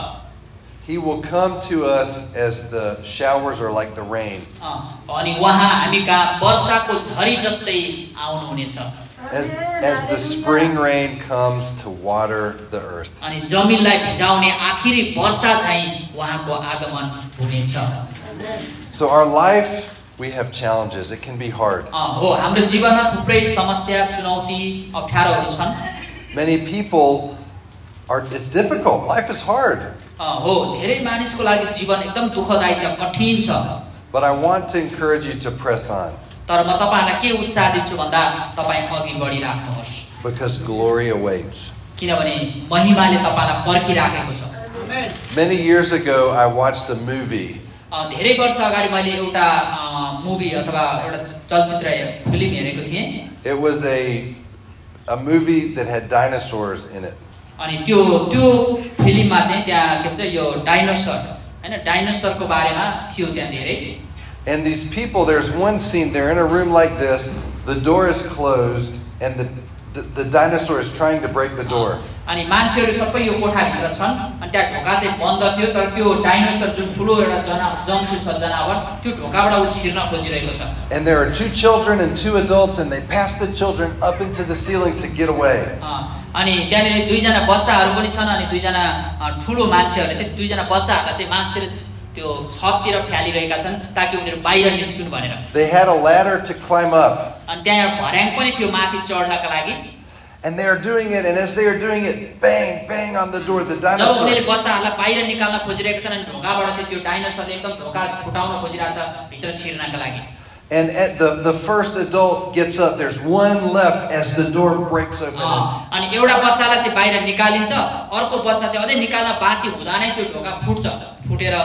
He will come to us as the showers are like the rain. अनि उहाँ हामीका वर्षाको झरी जस्तै आउनु हुनेछ. As, as the spring rain comes to water the earth. अनि जमिनलाई भिजाउने आखिरी वर्षा चाहिँ उहाँको आगमन हुनेछ. So our life, we have challenges. It can be hard. हो हाम्रो जीवनमा थुप्रै समस्या चुनौती अप्ठ्यारोहरू छन्. Many people are it's difficult. Life is hard. हो धेरै मानिसको लागि जीवन एकदम दुःखदायी छ, कठिन छ. But I want to encourage you to press on. तर म तपाईहरुलाई के उत्साह दिन्छु भन्दा तपाई अघि बढिराख्नुहोस्. Because glory awaits. किनभने महिमाले तपाईलाई पर्खिराखेको छ. Many years ago I watched a movie. धेरै वर्ष अगाडि मैले एउटा मुभी अथवा एउटा चलचित्र फिल्म हेरेको थिएँ. It was a a movie that had dinosaurs in it. अनि त्यो त्यो फिल्ममा चाहिँ त्यहाँ के भन्छ यो डाइनोसर हैन डाइनोसरको बारेमा थियो त्यहाँ धेरै. And these people, there's one scene, they're in a room like this, the door is closed, and the the, the dinosaur is trying to break the door. अनि मान्छेहरू सबै यो कोठाभित्र छन् अनि त्यहाँ ढोका चाहिँ बन्द थियो तर त्यो डाइनोसर जुन ठुलो एउटा जना जन्तु छ जनावर त्यो ढोकाबाट उ छिर्न खोजिरहेको छ. And there are two children and two adults and they pass the children up into the ceiling to get away. अनि त्यहाँनिर दुईजना बच्चाहरू पनि छन् अनि दुईजना ठुलो मान्छेहरूले चाहिँ दुईजना बच्चाहरूलाई चाहिँ मास्तिर त्यो छततिर फ्यालिरहेका छन् ताकि उनीहरू बाहिर निस्किनु भनेर. They had a ladder to climb up. अनि त्यहाँ भर्याङ पनि थियो माथि चढ्नका लागि. And they are doing it, and as they are doing it, bang, bang on the door, the job dinosaur. उनीहरूले बच्चाहरूलाई बाहिर निकाल्न खोजिरहेका छन् अनि ढोकाबाट चाहिँ त्यो डाइनोसरले एकदम ढोका फुटाउन खोजिरहेछ भित्र छिर्नका लागि. And at the, the first adult gets up. There's one left as the door breaks open. अनि एउटा बच्चालाई चाहिँ बाहिर निकालिन्छ अर्को बच्चा चाहिँ अझै निकाल्न बाँकी हुँदा नै त्यो ढोका फुट्छ फुटेर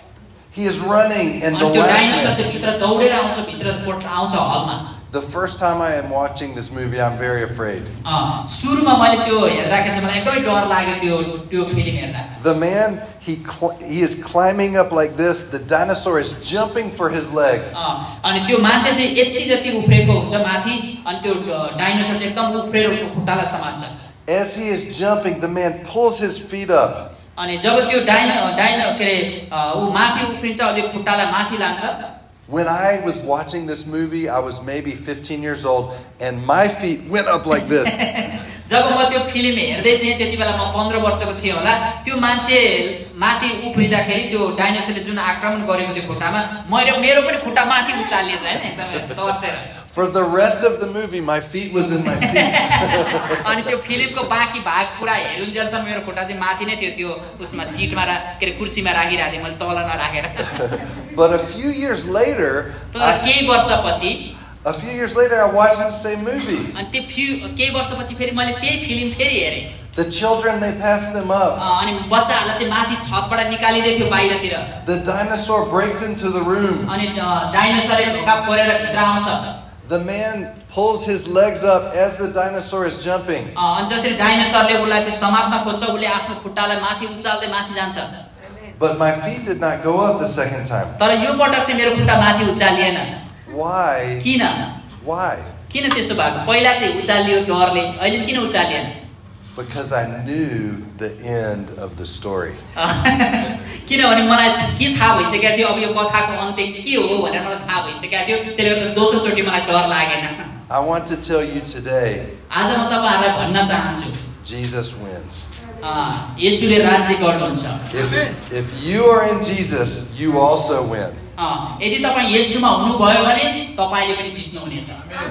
He is running, and the अनि त्यो last डाइनोसर man. चाहिँ भित्र दौडेर आउँछ भित्र कोठ आउँछ हलमा. The first time I am watching this movie, I'm very afraid. सुरुमा मैले त्यो हेर्दाखेरि चाहिँ मलाई एकदमै डर लाग्यो त्यो त्यो फिल्म हेर्दा. The man, he cl- he is climbing up like this. The dinosaur is jumping for his legs. अनि त्यो मान्छे चाहिँ यति जति उफ्रेको हुन्छ माथि अनि त्यो डाइनोसर चाहिँ एकदम उफ्रेर खुट्टालाई समात्छ. As he is jumping, the man pulls his feet up. अनि जब त्यो डाइनो डाइनो के रे उ माथि उफ्रिन्छ अलि खुट्टालाई माथि लान्छ. When I was watching this movie, I was maybe fifteen years old, and my feet went up like this. जब म त्यो फिल्म हेर्दै थिएँ त्यति बेला म पन्ध्र वर्षको थिएँ होला. त्यो मान्छे माथि उफ्रिँदाखेरि त्यो डाइनोसरले जुन आक्रमण गरेको थियो खुट्टामा मेरो मेरो पनि खुट्टा माथि उचालिएछ हैन एकदमै तर्सेर. For the rest of the movie, my feet was in my seat. अनि त्यो फिल्मको बाँकी भाग पुरा हेरुन्जेलसम्म मेरो खुट्टा चाहिँ माथि नै थियो त्यो उसमा सिटमा रा के रे कुर्सीमा राखिरहेको थिएँ मैले तल नराखेर. But a few years later, तर केही वर्षपछि a few years later, I watched the same movie. अनि त्यो फ्यु केही वर्षपछि फेरि मैले त्यही फिल्म फेरि हेरेँ. The children, they passed them up. अनि बच्चाहरूलाई चाहिँ माथि छतबाट निकालिदै थियो बाहिरतिर. The dinosaur breaks into the room. अनि डाइनोसरले ढोका फोरेर भित्र आउँछ. The man pulls his legs up as the dinosaur is jumping. अनि जसरी डाइनोसरले उलाई चाहिँ समात्न खोज्छ उले आफ्नो खुट्टालाई माथि उचाल्दै माथि जान्छ. But my feet did not go up the second time. तर यो पटक चाहिँ मेरो खुट्टा माथि उचालिएन. Why? किन? Why? किन त्यसो भएको? पहिला चाहिँ उचालियो डरले, अहिले किन उचालिएन? Because I knew the end of the story. किनभने मलाई के थाहा भइसकेको थियो अब यो कथाको अन्त्य के हो भनेर मलाई थाहा भइसकेको थियो त्यसले गर्दा दोस्रो चोटि मलाई डर लागेन. I want to tell you today, आज म तपाईहरुलाई भन्न चाहन्छु Jesus wins. येशूले राज्य गर्नुहुन्छ. If, if you are in Jesus, you also win. यदि तपाई येशूमा हुनुभयो भने तपाईले पनि जित्नुहुनेछ.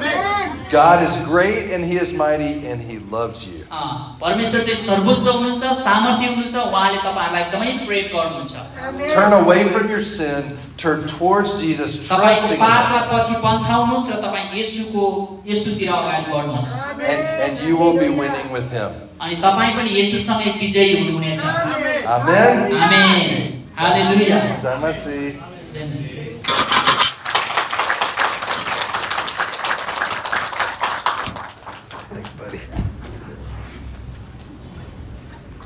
God is great and He is mighty and He loves you. परमेश्वर चाहिँ सर्वोच्च हुनुहुन्छ, सामर्थ्य हुनुहुन्छ, उहाँले तपाईहरुलाई एकदमै प्रेम गर्नुहुन्छ. Turn away from your sin, turn towards Jesus, trusting Him. पापलाई पछि पन्छाउनुस् र तपाई येशूको येशूतिर अगाडि बढ्नुस्. And, and you will be winning with Him. अनि तपाई पनि येशूसँगै विजयी हुनुहुनेछ. Amen. Amen. Hallelujah. Tamasi.